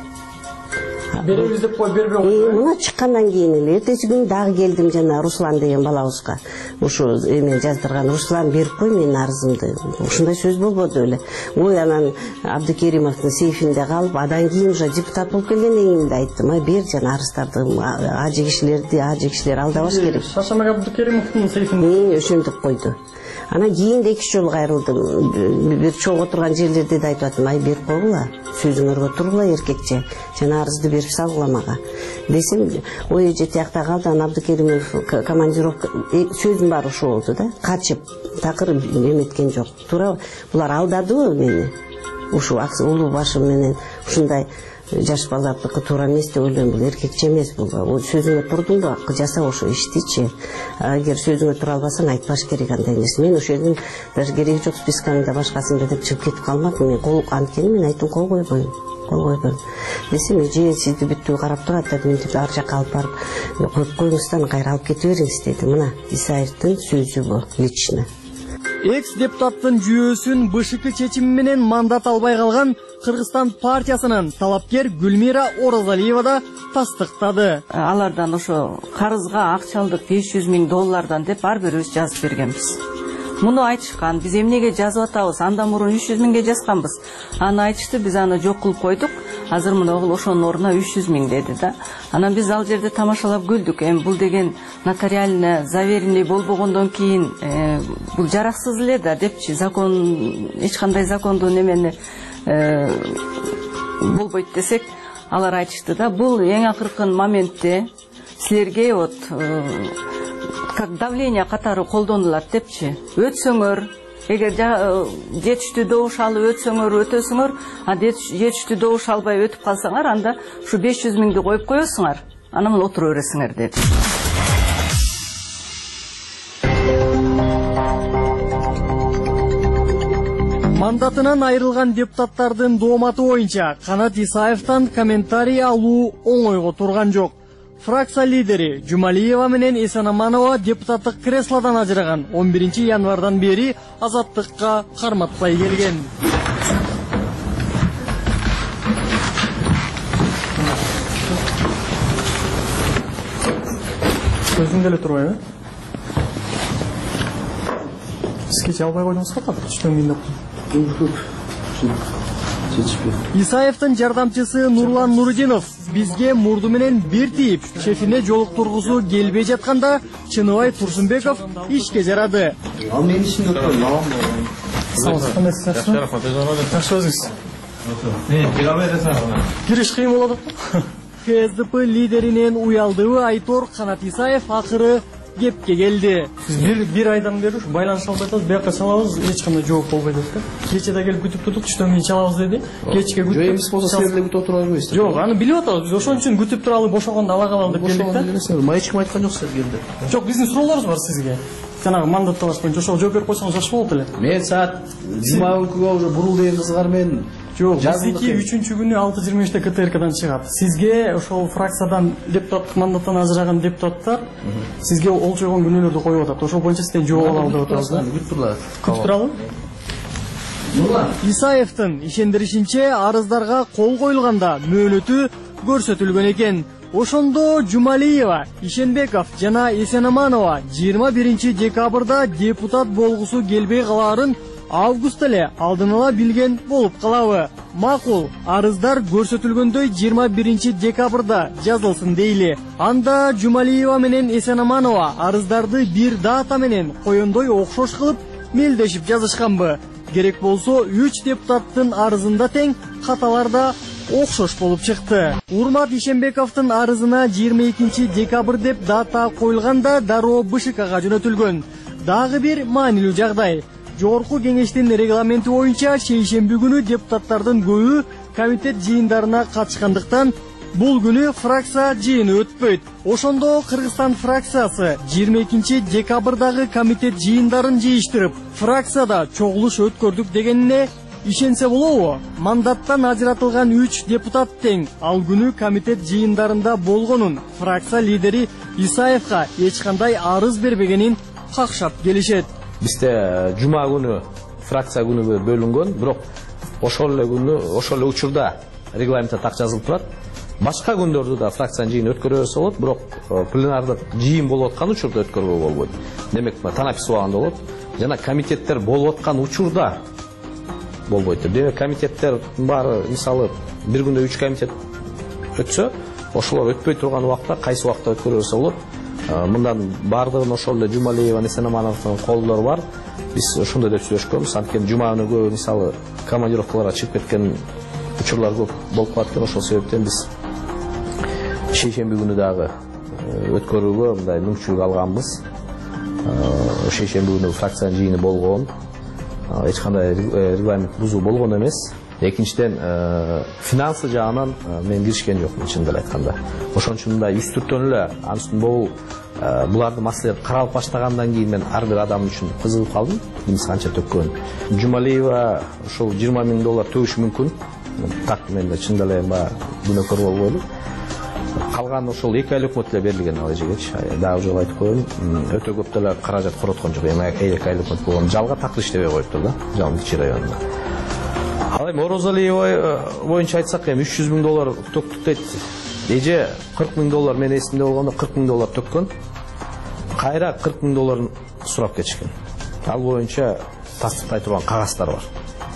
Беребиз деп коюп бербей. Мына чыккандан кийин эле эртеси күнү дагы келдим жана Руслан деген балабызга. Ушу эме жаздырган Руслан берип кой менин арызымды. Ушундай сөз болбоду эле. Ой анан Абдыкеримовдун сейфинде калып, адан кийин уже депутат болуп келгенден кийин да айттым, ай бер жана арыздарды, ажы кишилерди, ажы кишилер алдабаш керек. Шаршанбек Абдыкеримовдун сейфинде. Мен ошентип койду. Анан кийин да эки жолу кайрылдым. Бир чогуу отурган жерлерде да айтып аттым, ай берип койгула, сөзүңөргө тургула эркекче, жана арызды берип салгыла мага. Десем, ой эже тиякта калды, анан Абдыкеримов командировка, сөзүм бар ошо болду да, качып, такыр эметкен жок. Туура булар алдадыбы мени? Ушу улуу башым менен ушундай жаш балдардыкы туура эмес деп ойлойм, бул эркекче эмес бул. Сөзүңө турдуңбу, жаса ошо иштичи. Эгер сөзүңө тура албасаң айтпаш керек андай эмес. Мен ошол жерден даже кереги жок списканын да башкасын деп чыгып кетип калмадым. Мен кол анткени мен айттым кол койбойм. Кол койбойм. Десем, эже сизди бүттү карап турат, мен деп ар жакка алып барып коюп коюңуздан кайра алып кете бериңиз деди. Мына Исаевдин сөзү бул лично. Экс-депутаттын жүйөсүн БШК чечими менен мандат албай калган Кыргызстан партиясынын талапкер Гүлмира Оразалиева да тастыктады. Алардан ошо карызга акча алдык беш жүз миң доллардан деп ар бирибиз жазып бергенбиз. Муну айтышкан, биз эмнеге жазып атабыз? Андан мурун үч жүз миңге жазганбыз. Аны айтышты, биз аны жок кылып койдук. Азыр мына ошонун ордуна үч жүз миң деди да. Анан биз ал жерде тамашалап күлдүк. Эми бул деген нотариально заверенный болбогондон кийин бул жараксыз эле да депчи, закон эч кандай закондуу немени болбойт десек, алар айтышты да, бул эң акыркы моментте силерге вот как давление катары колдонулат депчи. Өтсөңөр, эгер жетиштүү добуш алып өтсөңөр, өтөсүңөр, а жетиштүү добуш албай өтүп калсаңар, анда ушу беш жүз миңди коюп коесуңар, анан отура бересиңер деди. Мандатынан айрылган депутаттардын дооматы боюнча Канат Исаевтан комментарий алуу оңойго турган жок. Фракция лидери Жумалиева менен Эсенаманова депутаттык креслодан ажыраган он биринчи январдан бери азаттыкка карматпай келген. Көзүң келе турбайбы? Сиз кече албай койдуңуз го так, түштөн кийин деп. Исаевтын жардамчысы Нурлан Нурудинов бизге мурду менен бир тийип, шефине жолуктургусу келбей жатканда Чыныбай Турсунбеков ишке жарады. Ал менин ишимди өткөрдүм. Жакшы өзүңүз. Кириш кыйын болот. КСДП лидеринен уялдыбы Айтор Канат Исаев акыры кепке келди. Сиз бир бир айдан бери байланыш алып жатасыз, бияка чалабыз, эч кандай жооп болбой деп. Кече да келип күтүп турдук, түштөн кийин чалабыз деди. Кечке күтүп. Жок, эмес болсо силер деле күтүп отуруп албайсыз. Жок, аны билип атабыз. Биз ошон үчүн күтүп туралы бошогондо ала калалы деп келдик да. Маячким айткан жок силерге келди. Жок, биздин суроолорубуз бар сизге. Жанагы мандат талаш боюнча ошого жооп берип койсоңуз жакшы болот эле. Мен саат жыйырма үчкөгө уже бурул деген кызгар мен. Жок, биздики үчүнчү күнү алты жыйырма беште КТРКдан чыгат. Сизге ошол фракциядан депутаттык мандаттан ажыраган депутаттар сизге олчойгон күнөөлөрдү коюп атат. Ошол боюнча сизден жооп алалы деп атабыз да. Күтүп туралы. Күтүп туралы. Исаевтын ишендиришинче арыздарга кол коюлганда мөөнөтү көрсөтүлгөн экен. Ошондо Жумалиева, Ишенбеков жана Эсенаманова жыйырма биринчи декабрда депутат болгусу келбей калаарын август эле алдын ала билген болуп калабы. Макул, арыздар көрсөтүлгөндөй жыйырма биринчи декабрда жазылсын дейли. Анда Жумалиева менен Эсенаманова арыздарды бир дата менен коёндой окшош кылып мелдешип жазышканбы. Керек болсо үч депутаттын арызында тең, каталарда окшош болуп чыкты. Урмат Ишенбековдун арызына жыйырма экинчи декабрь деп дата коюлганда дароо БШКга жөнөтүлгөн. Дагы бир маанилүү жагдай. Жогорку кеңештин регламенти боюнча шейшемби күнү депутаттардын көбү комитет жыйындарына катышкандыктан бул күнү фракция жыйыны өтпөйт. Ошондо Кыргызстан фракциясы жыйырма экинчи декабрдагы комитет жыйындарын жыйыштырып, фракцияда чогулуш өткөрдүк дегенине ишенсе болобу? Мандаттан ажыратылган үч депутат тең ал күнү комитет жыйындарында болгонун фракция лидери Исаевга эч кандай арыз бербегенин какшап келишет. Бизде жума күнү фракция күнү бөлүнгөн, бирок ошол эле күнү, ошол эле учурда регламентте так жазылып турат. Башка күндөрдү да фракциянын жыйыны өткөрө берсе болот, бирок пленардык жыйын болуп аткан учурда өткөрүүгө болбойт. Демек, танапис убагында болот. Жана комитеттер болуп аткан учурда болбойт. Демек, комитеттер баары, мисалы, бир күндө үч комитет өтсө, ошолор өтпөй турган убакта кайсы убакта өткөрө берсе болот. Мындан бардыгын ошол эле Жумалиева, Эсенамановдун колдору бар. Биз ошондой деп сүйлөшкөнбүз. Анткени жума күнү көп, мисалы, командировкаларга чыгып кеткен учурлар көп болуп калат экен. Ошол себептен биз шейшемби күнү дагы өткөрүүгө мындай мүмкүнчүлүк алганбыз. Шейшемби күнү фракциянын жыйыны болгон. Эч кандай регламент бузуу болгон эмес. Экинчиден, финансы жагынан мен киришкен жокмун, чынын эле айтканда. Ошон үчүн мындай үстүртөн эле анын бул булардын маселелери каралып баштагандан кийин мен ар бир адам үчүн кызыгып калдым. Биз канча төккөн. Жумалиева ошол жыйырма миң доллар төбүшү мүмкүн. Так мен чынын эле баягы күнөөкөр болбойлу. Калган ошол эки айлык өкмөт эле берилген ал эжегечи. Дагы жолу айтып коеюн. Өтө көп деле каражат короткон жок. Эми эки айлык өкмөт болгон жалга такыр иштебей коюптур да, Жалын кичи районунда. Ал эми Орозалиева боюнча айтсак, эми үч жүз миң доллар төктүк дейт. Эже кырк миң доллар мен эсимде болгондо кырк миң доллар төккөн. Кайра кырк миң долларын сурап кетишкен. Ал боюнча тастыктай турган кагаздар бар.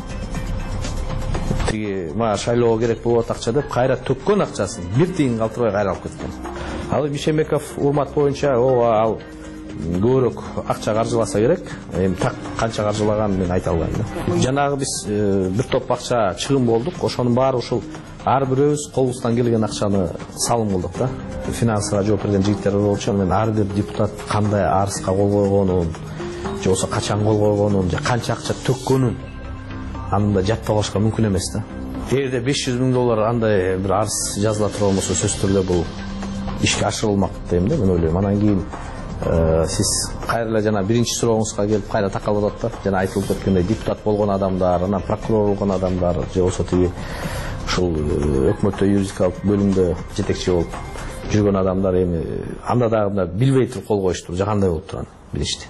Тиги мага шайлоого керек болот акча деп кайра төккөн акчасын бир тиын калтырбай кайра алып кеткен. Ал Ишенбеков Урмат боюнча ооба ал көбүрөөк акча каржыласа керек. Эми так канча каржылаганын мен айта албайм да. Жанагы биз бир топ акча чыгым болдук. Ошонун баары ушул ар бирөөбүз колубуздан келген акчаны салым кылдык да. Финансыга жооп берген жигиттер болчу. Мен ар бир депутат кандай арызга кол койгонун, же болбосо качан кол койгонун, же канча акча төккөнүн анда жаттап алышка мүмкүн эмес да. Эгерде беш жүз миң доллар андай бир арыз жазыла турган болсо, сөзсүз түрдө бул ишке ашырылмак дейм да, мен ойлойм. Анан кийин сиз кайра жана биринчи сурооңузга келип кайра такалып атат да. Жана айтылып кеткендей депутат болгон адамдар, анан прокурор болгон адамдар, же болбосо тиги ушул өкмөттө юридикалык бөлүмдө жетекчи болуп жүргөн адамдар эми анда дагы билбей туруп кол коюштур, же кандай болуп турган билишти.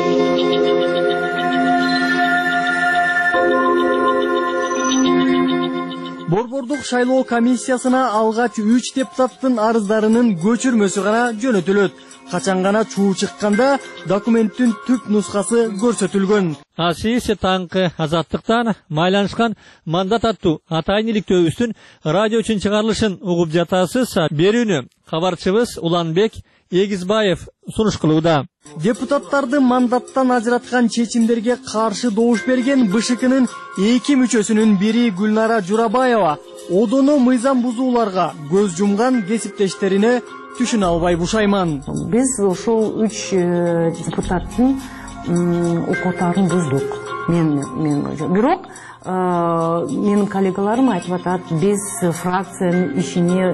Борбордук шайлоо комиссиясына алгач үч депутаттын арыздарынын көчүрмөсү гана жөнөтүлөт. Качан гана чуу чыкканда документтин түп нускасы көрсөтүлгөн. Асиси таңкы азаттыктан майланышкан мандат аттуу атайын иликтөөбүздүн радио үчүн чыгарылышын угуп жатасыз. Берүүнү кабарчыбыз Уланбек Эгизбаев сунуш кылууда. Депутаттарды мандаттан ажыраткан чечимдерге каршы добуш берген БШКнын эки мүчөсүнүн бири Гүлнара Журабаева одоно мыйзам бузууларга көз жумган кесиптештерине түшүнө албай бушайман. Биз ушул үч депутаттын укуктарын буздук. Мен мен бирок менин коллегаларым айтып атат, биз фракциянын ишине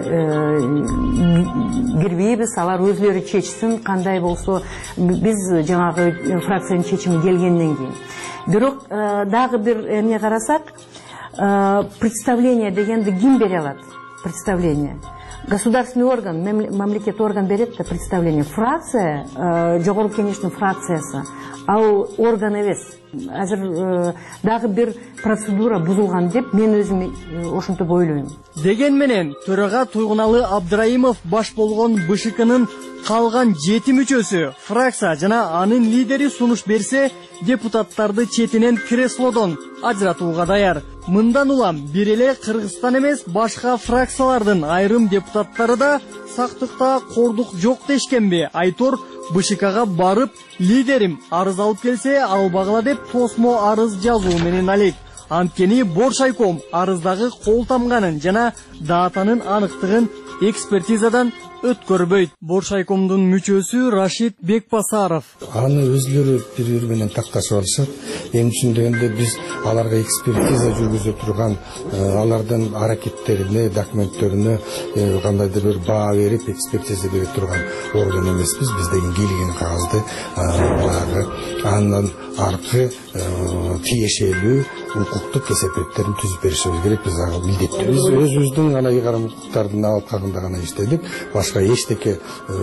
кирбейбиз, алар өзлөрү чечсин, кандай болсо биз жанагы фракциянын чечими келгенден кийин. Бирок дагы бир эмне карасак, представление дегенди ким бере алат? Представление. Государственный орган, мамлекет орган берет да представление. Фракция, жогорку кеңештин фракциясы, ал орган эмес. Азыр дагы бир процедура бузулган деп мен өзүм ошентип ойлойм. Деген менен төрага Туйгуналы Абдраимов баш болгон БШКнын калган жети мүчөсү фракция жана анын лидери сунуш берсе, депутаттарды четинен креслодон ажыратууга даяр. Мындан улам бир эле Кыргызстан эмес, башка фракциялардын айрым депутаттары да сактыкта кордук жок дешкенби? Айтор БШКга барып, лидерим арыз алып келсе албагыла деп тосмо арыз жазуу менен алек. Анткени Боршайком арыздагы кол тамганын жана датанын аныктыгын экспертизадан өткөрбөйт. Боршайкомдун мүчөсү Рашид Бекбасаров. Аны өзлөрү бири-бири менен такташып алышат. Эми үчүн дегенде биз аларга экспертиза жүргүзө турган алардын аракеттерине, документтерине кандайдыр бир баа берип экспертиза бере турган орган эмеспиз. Биз деген келген кагазды баягы андан аркы тиешелүү укуктук эсепеттерин түзүп беришибиз керек. Биз ага милдеттүүбүз. Өзүбүздүн анай карам укуктардын алкагында гана иштедик. Башка эчтеке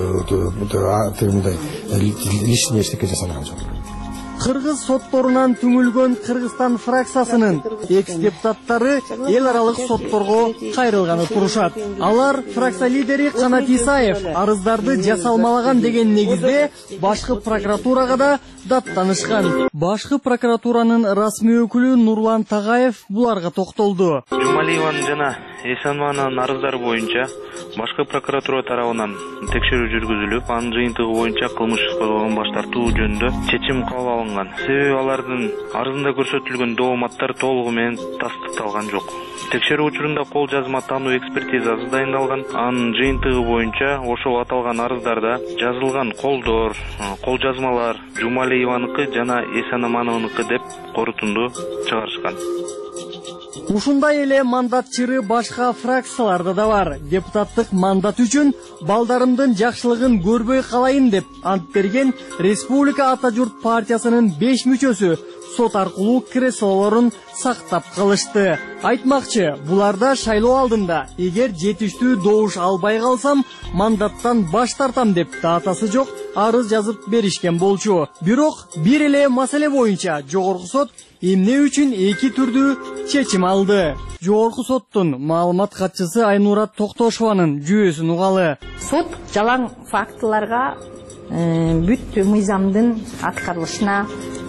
лишний эчтеке жасалган жок. Кыргыз сотторунан түңүлгөн Кыргызстан фракциясынын экс-депутаттары эл аралык сотторго кайрылганы турушат. Алар фракция лидери Канат Исаев арыздарды жасалмалаган деген негизде башкы прокуратурага да даттанышкан. Башкы прокуратуранын расмий өкүлү Нурлан Тагаев буларга токтолду. Жумалиеванын жана Эсанованын арыздары боюнча башкы прокуратура тарабынан текшерүү жүргүзүлүп, анын жыйынтыгы боюнча кылмыш козголгон баш тартуу жөнүндө чечим кабыл алынган. Себеби алардын арызында көрсөтүлгөн дооматтар толугу менен тастыкталган жок. Текшерүү учурунда кол жазма тануу экспертизасы дайындалган. Анын жыйынтыгы боюнча ошол аталган арыздарда жазылган колдор, кол жазмалар Жумалиеваныкы жана Эсанованыкы деп корутунду чыгарышкан. Ушундай эле мандат чыры башка фракцияларда да бар. Депутаттык мандат үчүн балдарымдын жакшылыгын көрбөй калайын деп ант берген Республика Ата журт партиясынын беш мүчөсү сот аркылуу креслолорун сактап калышты. Айтмакчы, буларда шайлоо алдында эгер жетиштүү добуш албай калсам, мандаттан баш тартам деп датасы жок арыз жазып беришкен болчу. Бирок бир эле маселе боюнча жогорку сот эмне үчүн эки түрдүү чечим алды. Жогорку соттун маалымат катчысы Айнура Токтошованын жүйөсүн угалы. Сот жалаң фактыларга бүт мыйзамдын аткарылышына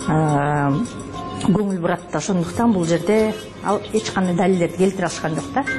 көңүл бурат да, ошондуктан бул жерде ал эч кандай далилдерди келтире алышкан жок да.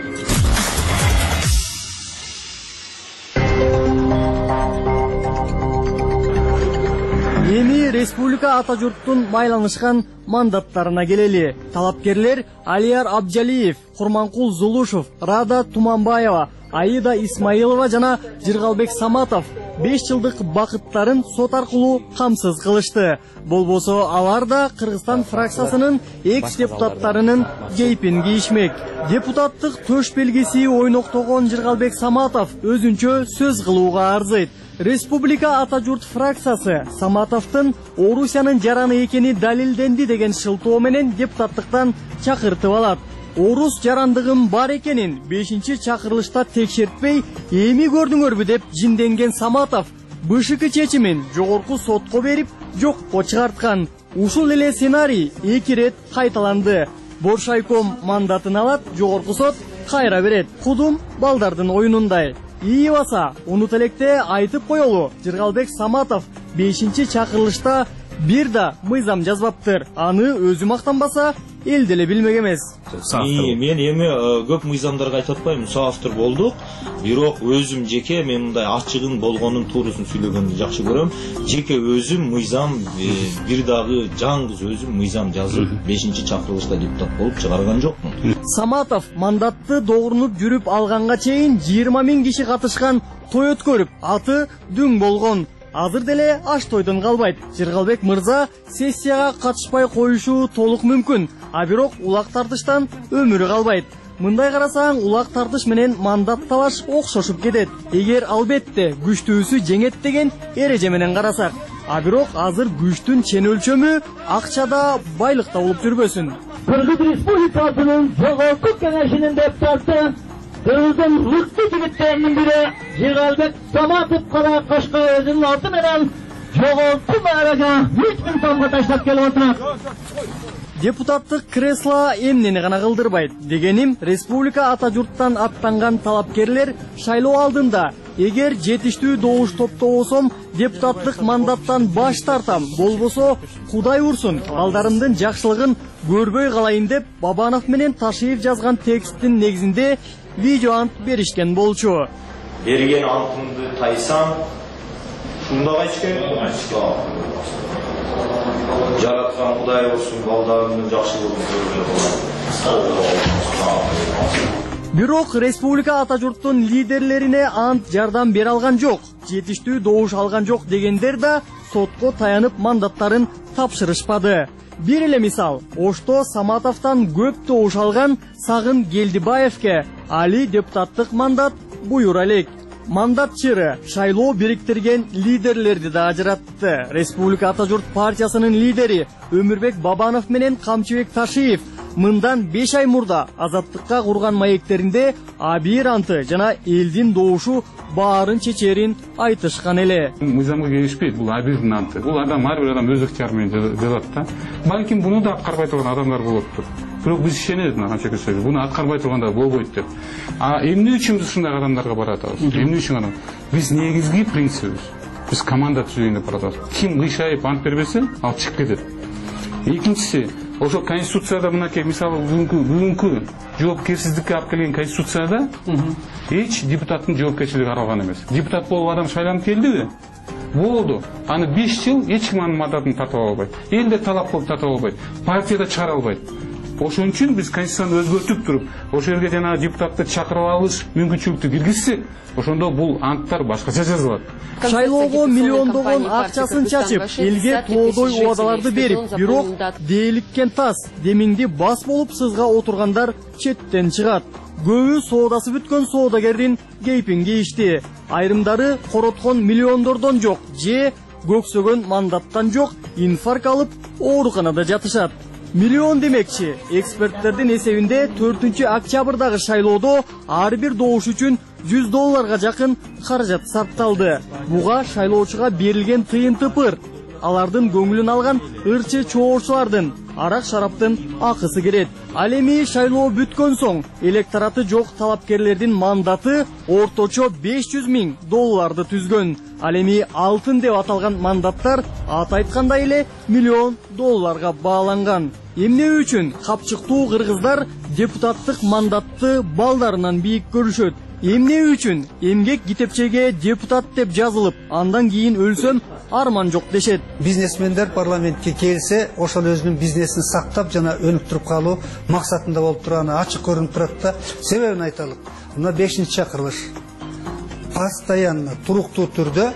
республика ата журттун байланышкан мандаттарына келели. Талапкерлер Алияр Абджалиев, Курманкул Зулушев, Рада Туманбаева, Аида Исмаилова жана Жыргалбек Саматов беш жылдык бакыттарын сот аркылуу камсыз кылышты. Болбосо алар да Кыргызстан фракциясынын экс депутаттарынын кейпин кийишмек. Депутаттык төш белгиси ойноктогон Жыргалбек Саматов өзүнчө сөз кылууга арзыйт. Республика ата журт фракциясы Саматовдун Орусиянын жараны экени далилденди деген шылтоо менен депутаттыктан чакыртып алат. Орус жарандыгым бар экенин бешинчи чакырылышта текшертпей эми көрдүңөрбү деп жинденген Саматов БШК чечимин жогорку сотко берип жокко чыгарткан. Ушул эле сценарий эки рет кайталанды. Боршайком мандатын алат, жогорку сот кайра берет. Кудум балдардын оюнундай. ИИ баса, унут электе айтып коелу, Жыргалбек Саматов бешинчи чакырылышта бир да мыйзам жазбаптыр. Аны өзү мактанбаса, эл деле билмек эмес. Мен эми көп мыйзамдарга айтып атпайм, соавтор болдук. Бирок өзүм жеке мен мындай ачыгын болгонун туурусун сүйлөгөндү жакшы көрөм. Жеке өзүм мыйзам бир дагы жаңгыз өзүм мыйзам жазып бешинчи чакырылышта депутат болуп чыгарган жокмун. Саматов мандатты догрунуп жүрүп алганга чейин жыйырма миң киши катышкан той өткөрүп, аты дүң болгон. Азыр деле аш тойдон калбайт. Жыргалбек мырза сессияга катышпай коюшу толук мүмкүн, а бирок улак тартыштан өмүрү калбайт. Мындай карасаң, улак тартыш менен мандат талаш окшошуп кетет. Эгер албетте күчтүүсү жеңет деген эреже менен карасак. А бирок азыр күчтүн чен өлчөмү акчада, байлыкта болуп жүрбөсүн. Кыргыз Республикасынын жогорку кеңешинин депутаты Kırgız'ın mıktı jigitlerinin biri Жыргалбек Саматов kara kaşka özünün altı menen жогорку мэрага үч миң сомго таштап келип отурат. Депутаттык кресло эмнени гана кылдырбайт. Дегеним, республика ата журттан аттанган талапкерлер шайлоо алдында эгер жетиштүү добуш топтобосом депутаттык мандаттан баш тартам, болбосо Кудай урсун, балдарымдын жакшылыгын көрбөй калайын деп Бабанов менен Ташиев жазган тексттин негизинде видео ант беришкен болчу. Берген антымды тайсам, шунда кайчкен? Жараткан Кудай болсун, балдарымдын жакшылыгын көрбөй калайын. Бирок республика ата журттун лидерлерине ант жардам бере алган жок, жетиштүү добуш алган жок дегендер да сотко таянып мандаттарын тапшырышпады. Бир эле мисал, Ошто Саматовтан көп добуш алган Сагын Гелдибаевке али депутаттык мандат буюра элек. Мандат чыры шайлоо бириктирген лидерлерди да ажыратты. Республика ата журт партиясынын лидери Өмүрбек Бабанов менен Камчыбек Ташиев мындан беш ай мурда азаттыкка курган маектеринде абийир анты жана элдин добушу баарын чечерин айтышкан эле. Мыйзамга келишпейт, бул абийирдин анты. Бул адам ар бир адам өз ыктыяры менен жазат да. Балким буну да аткарбай турган адамдар болуптур. Бирок биз ишенебиз мына канча көчөбүз. Буну аткарбай турганда болбойт деп. А эмне үчүн биз ушундай адамдарга баратабыз? Эмне үчүн анан? Биз негизги принцибибиз. Биз команда түзөйүн деп баратабыз. Ким кыйшайып ант бербесе, ал чыгып кетет. Экинчиси, ошо конституцияда мынакей мисалы бүгүнкү бүгүнкү жоопкерсиздикке алып келген конституцияда эч депутаттын жоопкерчилиги каралган эмес. Депутат болуп адам шайланып келдиби? Болду. Аны беш жыл эч ким анын мандатын тартып албайт. Элде талап кылып тартып албайт. Партияда чыгара албайт. Ошон үчүн биз конституцияны өзгөртүп туруп, ошол жерге жана депутатты чакырып алыш мүмкүнчүлүктү киргизсек, ошондо бул анттар башкача жазылат. Шайлоого миллиондогон акчасын чачып, элге тоодой убадаларды берип, бирок дээликкен тас, демиңди бас болуп сызга отургандар четтен чыгат. Көбү соодасы бүткөн соодагердин кейпин кийишти. Айрымдары короткон миллиондордон жок, же көксөгөн мандаттан жок, инфаркт алып ооруканада жатышат. Миллион демекчи, эксперттердин эсебинде төртүнчү октябрдагы шайлоодо ар бир добуш үчүн жүз долларга жакын каражат сарпталды. Буга шайлоочуга берилген тыйын тыпыр, алардын көңүлүн алган ырчы чоорчулардын, арак шараптын акысы кирет. Ал эми шайлоо бүткөн соң электораты жок талапкерлердин мандаты орточо беш жүз миң долларды түзгөн. Ал эми алтын деп аталган мандаттар ат айткандай эле миллион долларга бааланган. Эмне үчүн капчыктуу кыргыздар депутаттык мандатты балдарынан бийик көрүшөт? Эмне үчүн эмгек китепчеге депутат деп жазылып, андан кийин өлсөм арман жок дешет. Бизнесмендер парламентке келсе, ошол өзүнүн бизнесин сактап жана өнүктүрүп калуу максатында болуп турганы ачык көрүнүп турат да. Себебин айталык. Мына бешинчи чакырылыш. Постоянно, туруктуу түрдө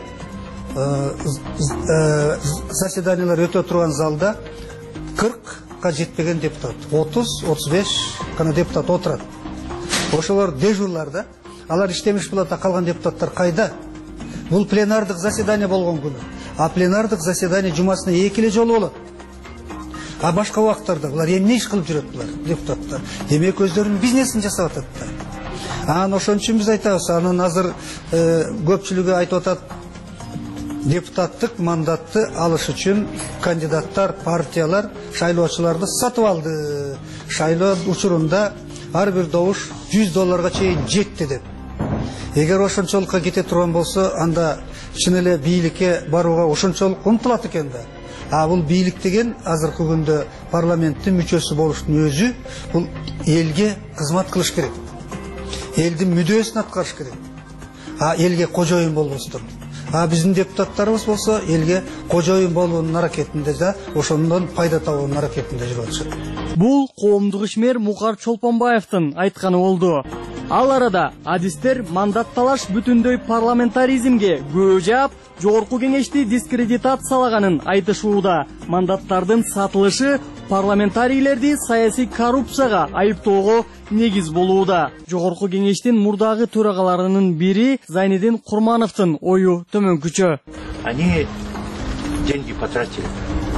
заседаниялар өтө турган залда кыркка жетпеген депутат, отуз отуз беш гана депутат отурат. Ошолор дежурлар да. Алар иштемиш болот, калган депутаттар кайда? Бул пленардык заседание болгон күнү. А пленардык заседание жумасына эки эле жолу болот. А башка убактарда булар эмне иш кылып жүрөт булар, депутаттар? Демек өздөрүнүн бизнесин жасап атат да. Анан ошон үчүн биз айтабыз, анын азыр көпчүлүгү айтып атат, депутаттык мандатты алыш үчүн кандидаттар, партиялар шайлоочуларды сатып алды. Шайлоо учурунда ар бир добуш жүз долларга чейин жетти деп. Эгер ошончолукка кете турган болсо, анда чын эле бийликке барууга ошончолук умтулат экен да. А бул бийлик деген азыркы күндө парламенттин мүчөсү болуштун өзү бул элге кызмат кылыш керек. Элдин мүдөөсүн аткарыш керек. А элге кожоюн болбостон. А биздин депутаттарыбыз болсо элге кожоюн болуунун аракетинде да, ошондон пайда табуунун аракетинде жүрүп атышат. Бул коомдук ишмер Мукар Чолпонбаевдин айтканы болду. Ал арада адистер мандат талаш бүтүндөй парламентаризмге көө жаап, жогорку кеңешти дискредитациялаганын айтышууда. Мандаттардын сатылышы парламентарийлерди саясий коррупцияга айыптоого негиз болууда. Жогорку кеңештин мурдагы төрагаларынын бири Зайнидин Курмановдун ою төмөнкүчө. Они деньги потратили.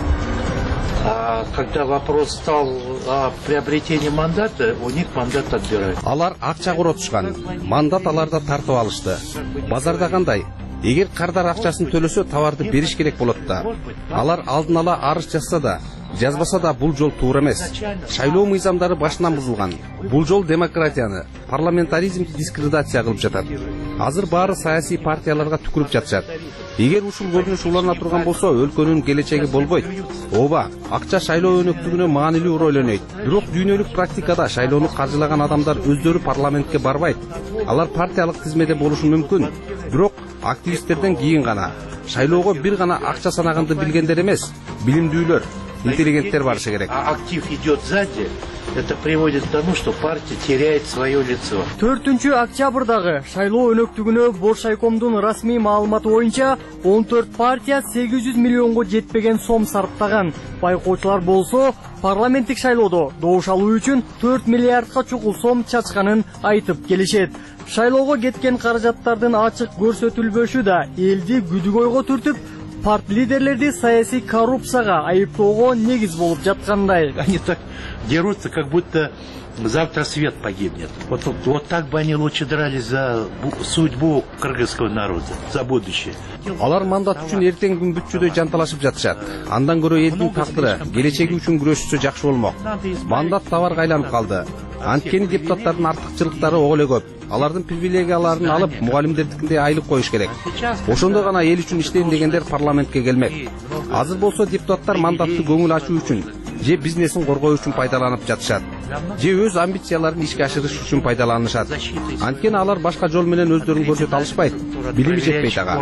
А когда вопрос стал о приобретении мандата, у них мандат отбирают. Алар акча коротушкан, мандат аларда тартып алышты. Базарда кандай? Эгер кардар акчасын төлөсө, товарды бериш керек болот да. Алар алдын ала арыз жазса да, жазбаса да бул жол туура эмес. Шайлоо мыйзамдары башынан бузулган. Бул жол демократияны, парламентаризмди дискредитация кылып жатат. Азыр баары саясий партияларга түкүрүп жатышат. Эгер ушул көрүнүш улана турган болсо, өлкөнүн келечеги болбойт. Ооба, акча шайлоо өнөктүгүнө маанилүү роль ойнойт. Бирок дүйнөлүк практикада шайлоону каржылаган адамдар өздөрү парламентке барбайт. Алар партиялык тизмеде болушу мүмкүн. Бирок активисттерден кийин гана шайлоого бир гана акча санаганды билгендер эмес, билимдүүлөр, интеллигенттер барышы керек. А актив идет сзади, это приводит к тому, что партия теряет свое лицо. төртүнчү октябрдагы шайлоо өнөктүгүнө Боршайкомдун расмий маалыматы боюнча он төрт партия сегиз жүз миллионго жетпеген сом сарптаган. Байкоочулар болсо парламенттик шайлоодо добуш алуу үчүн төрт миллиардка чукул сом чачканын айтып келишет. Шайлоого кеткен каражаттардын ачык көрсөтүлбөшү да элди күдүк ойго түртүп, парт лидерлерди саясий коррупцияга айыптоого негиз болуп жаткандай. Они так дерутся, как будто завтра свет погибнет. Вот, вот, вот так бы они лучше дрались за судьбу кыргызского народа, за будущее. Алар мандат үчүн эртең күн бүтчүдөй жанталашып жатышат. Андан көрө элдин тагдыры, келечеги үчүн күрөшсө жакшы болмок. Мандат товарга айланып калды. Анткени депутаттардын артыкчылыктары ого эле көп. Алардын привилегияларын алып, мугалимдердикиндей айлык коюш керек. Ошондо гана эл үчүн иштейм дегендер парламентке келмек. Азыр болсо депутаттар мандатты көңүл ачуу үчүн же бизнесин коргоо үчүн пайдаланып жатышат. Же өз амбицияларын ишке ашырыш үчүн пайдаланышат. Анткени алар башка жол менен өздөрүн көрсөтө алышпайт. Билими жетпейт ага.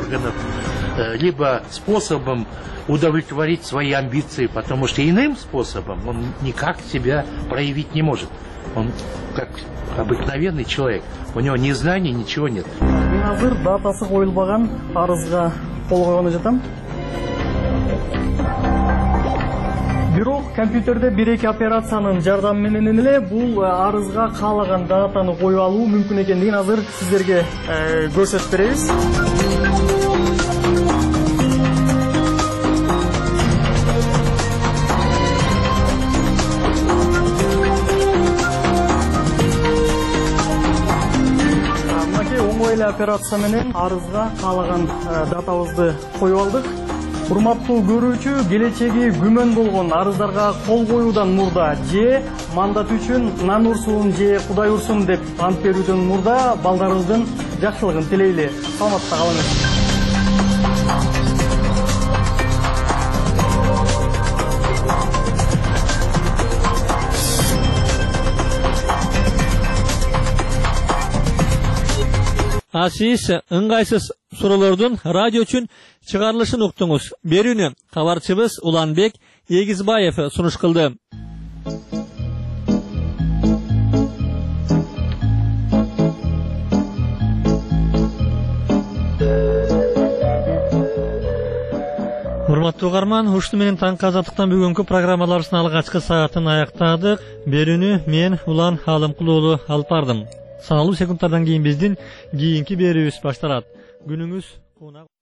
Либо способом удовлетворить свои амбиции, потому что иным способом он никак себя проявить не может. Он как обыкновенный человек. У него ни знаний, ничего нет. Мен азыр датасы коюлбаган арызга кол койгону жатам. Бирок компьютерде бир-эки операциянын жардамы менен эле бул арызга каалаган датаны коюп алуу мүмкүн экендигин азыр сиздерге көрсөтүп беребиз. Операция менен арызга каалаган датабызды коюп алдык. Урматтуу көрүүчү, келечеги күмөн болгон арыздарга кол коюудан мурда же мандат үчүн нан урсун же Кудай урсун деп ант берүүдөн мурда балдарыбыздын жакшылыгын тилейли. Саламатта калыңыз. А сиз ыңгайсыз суроолордун радио үчүн чыгарылышын уктуңуз. Берүүнү кабарчыбыз Уланбек Егизбаев сунуш кылды. Урматтуу угарман, ушуну менен таңкы азаттыктан бүгүнкү программаларыбыздын алгачкы саатын аяктадык. Берүүнү мен Улан Алымкул уулу алып бардым. Саналуу секундтардан кийин биздин кийинки берүүбүз башталат. Күнүңүз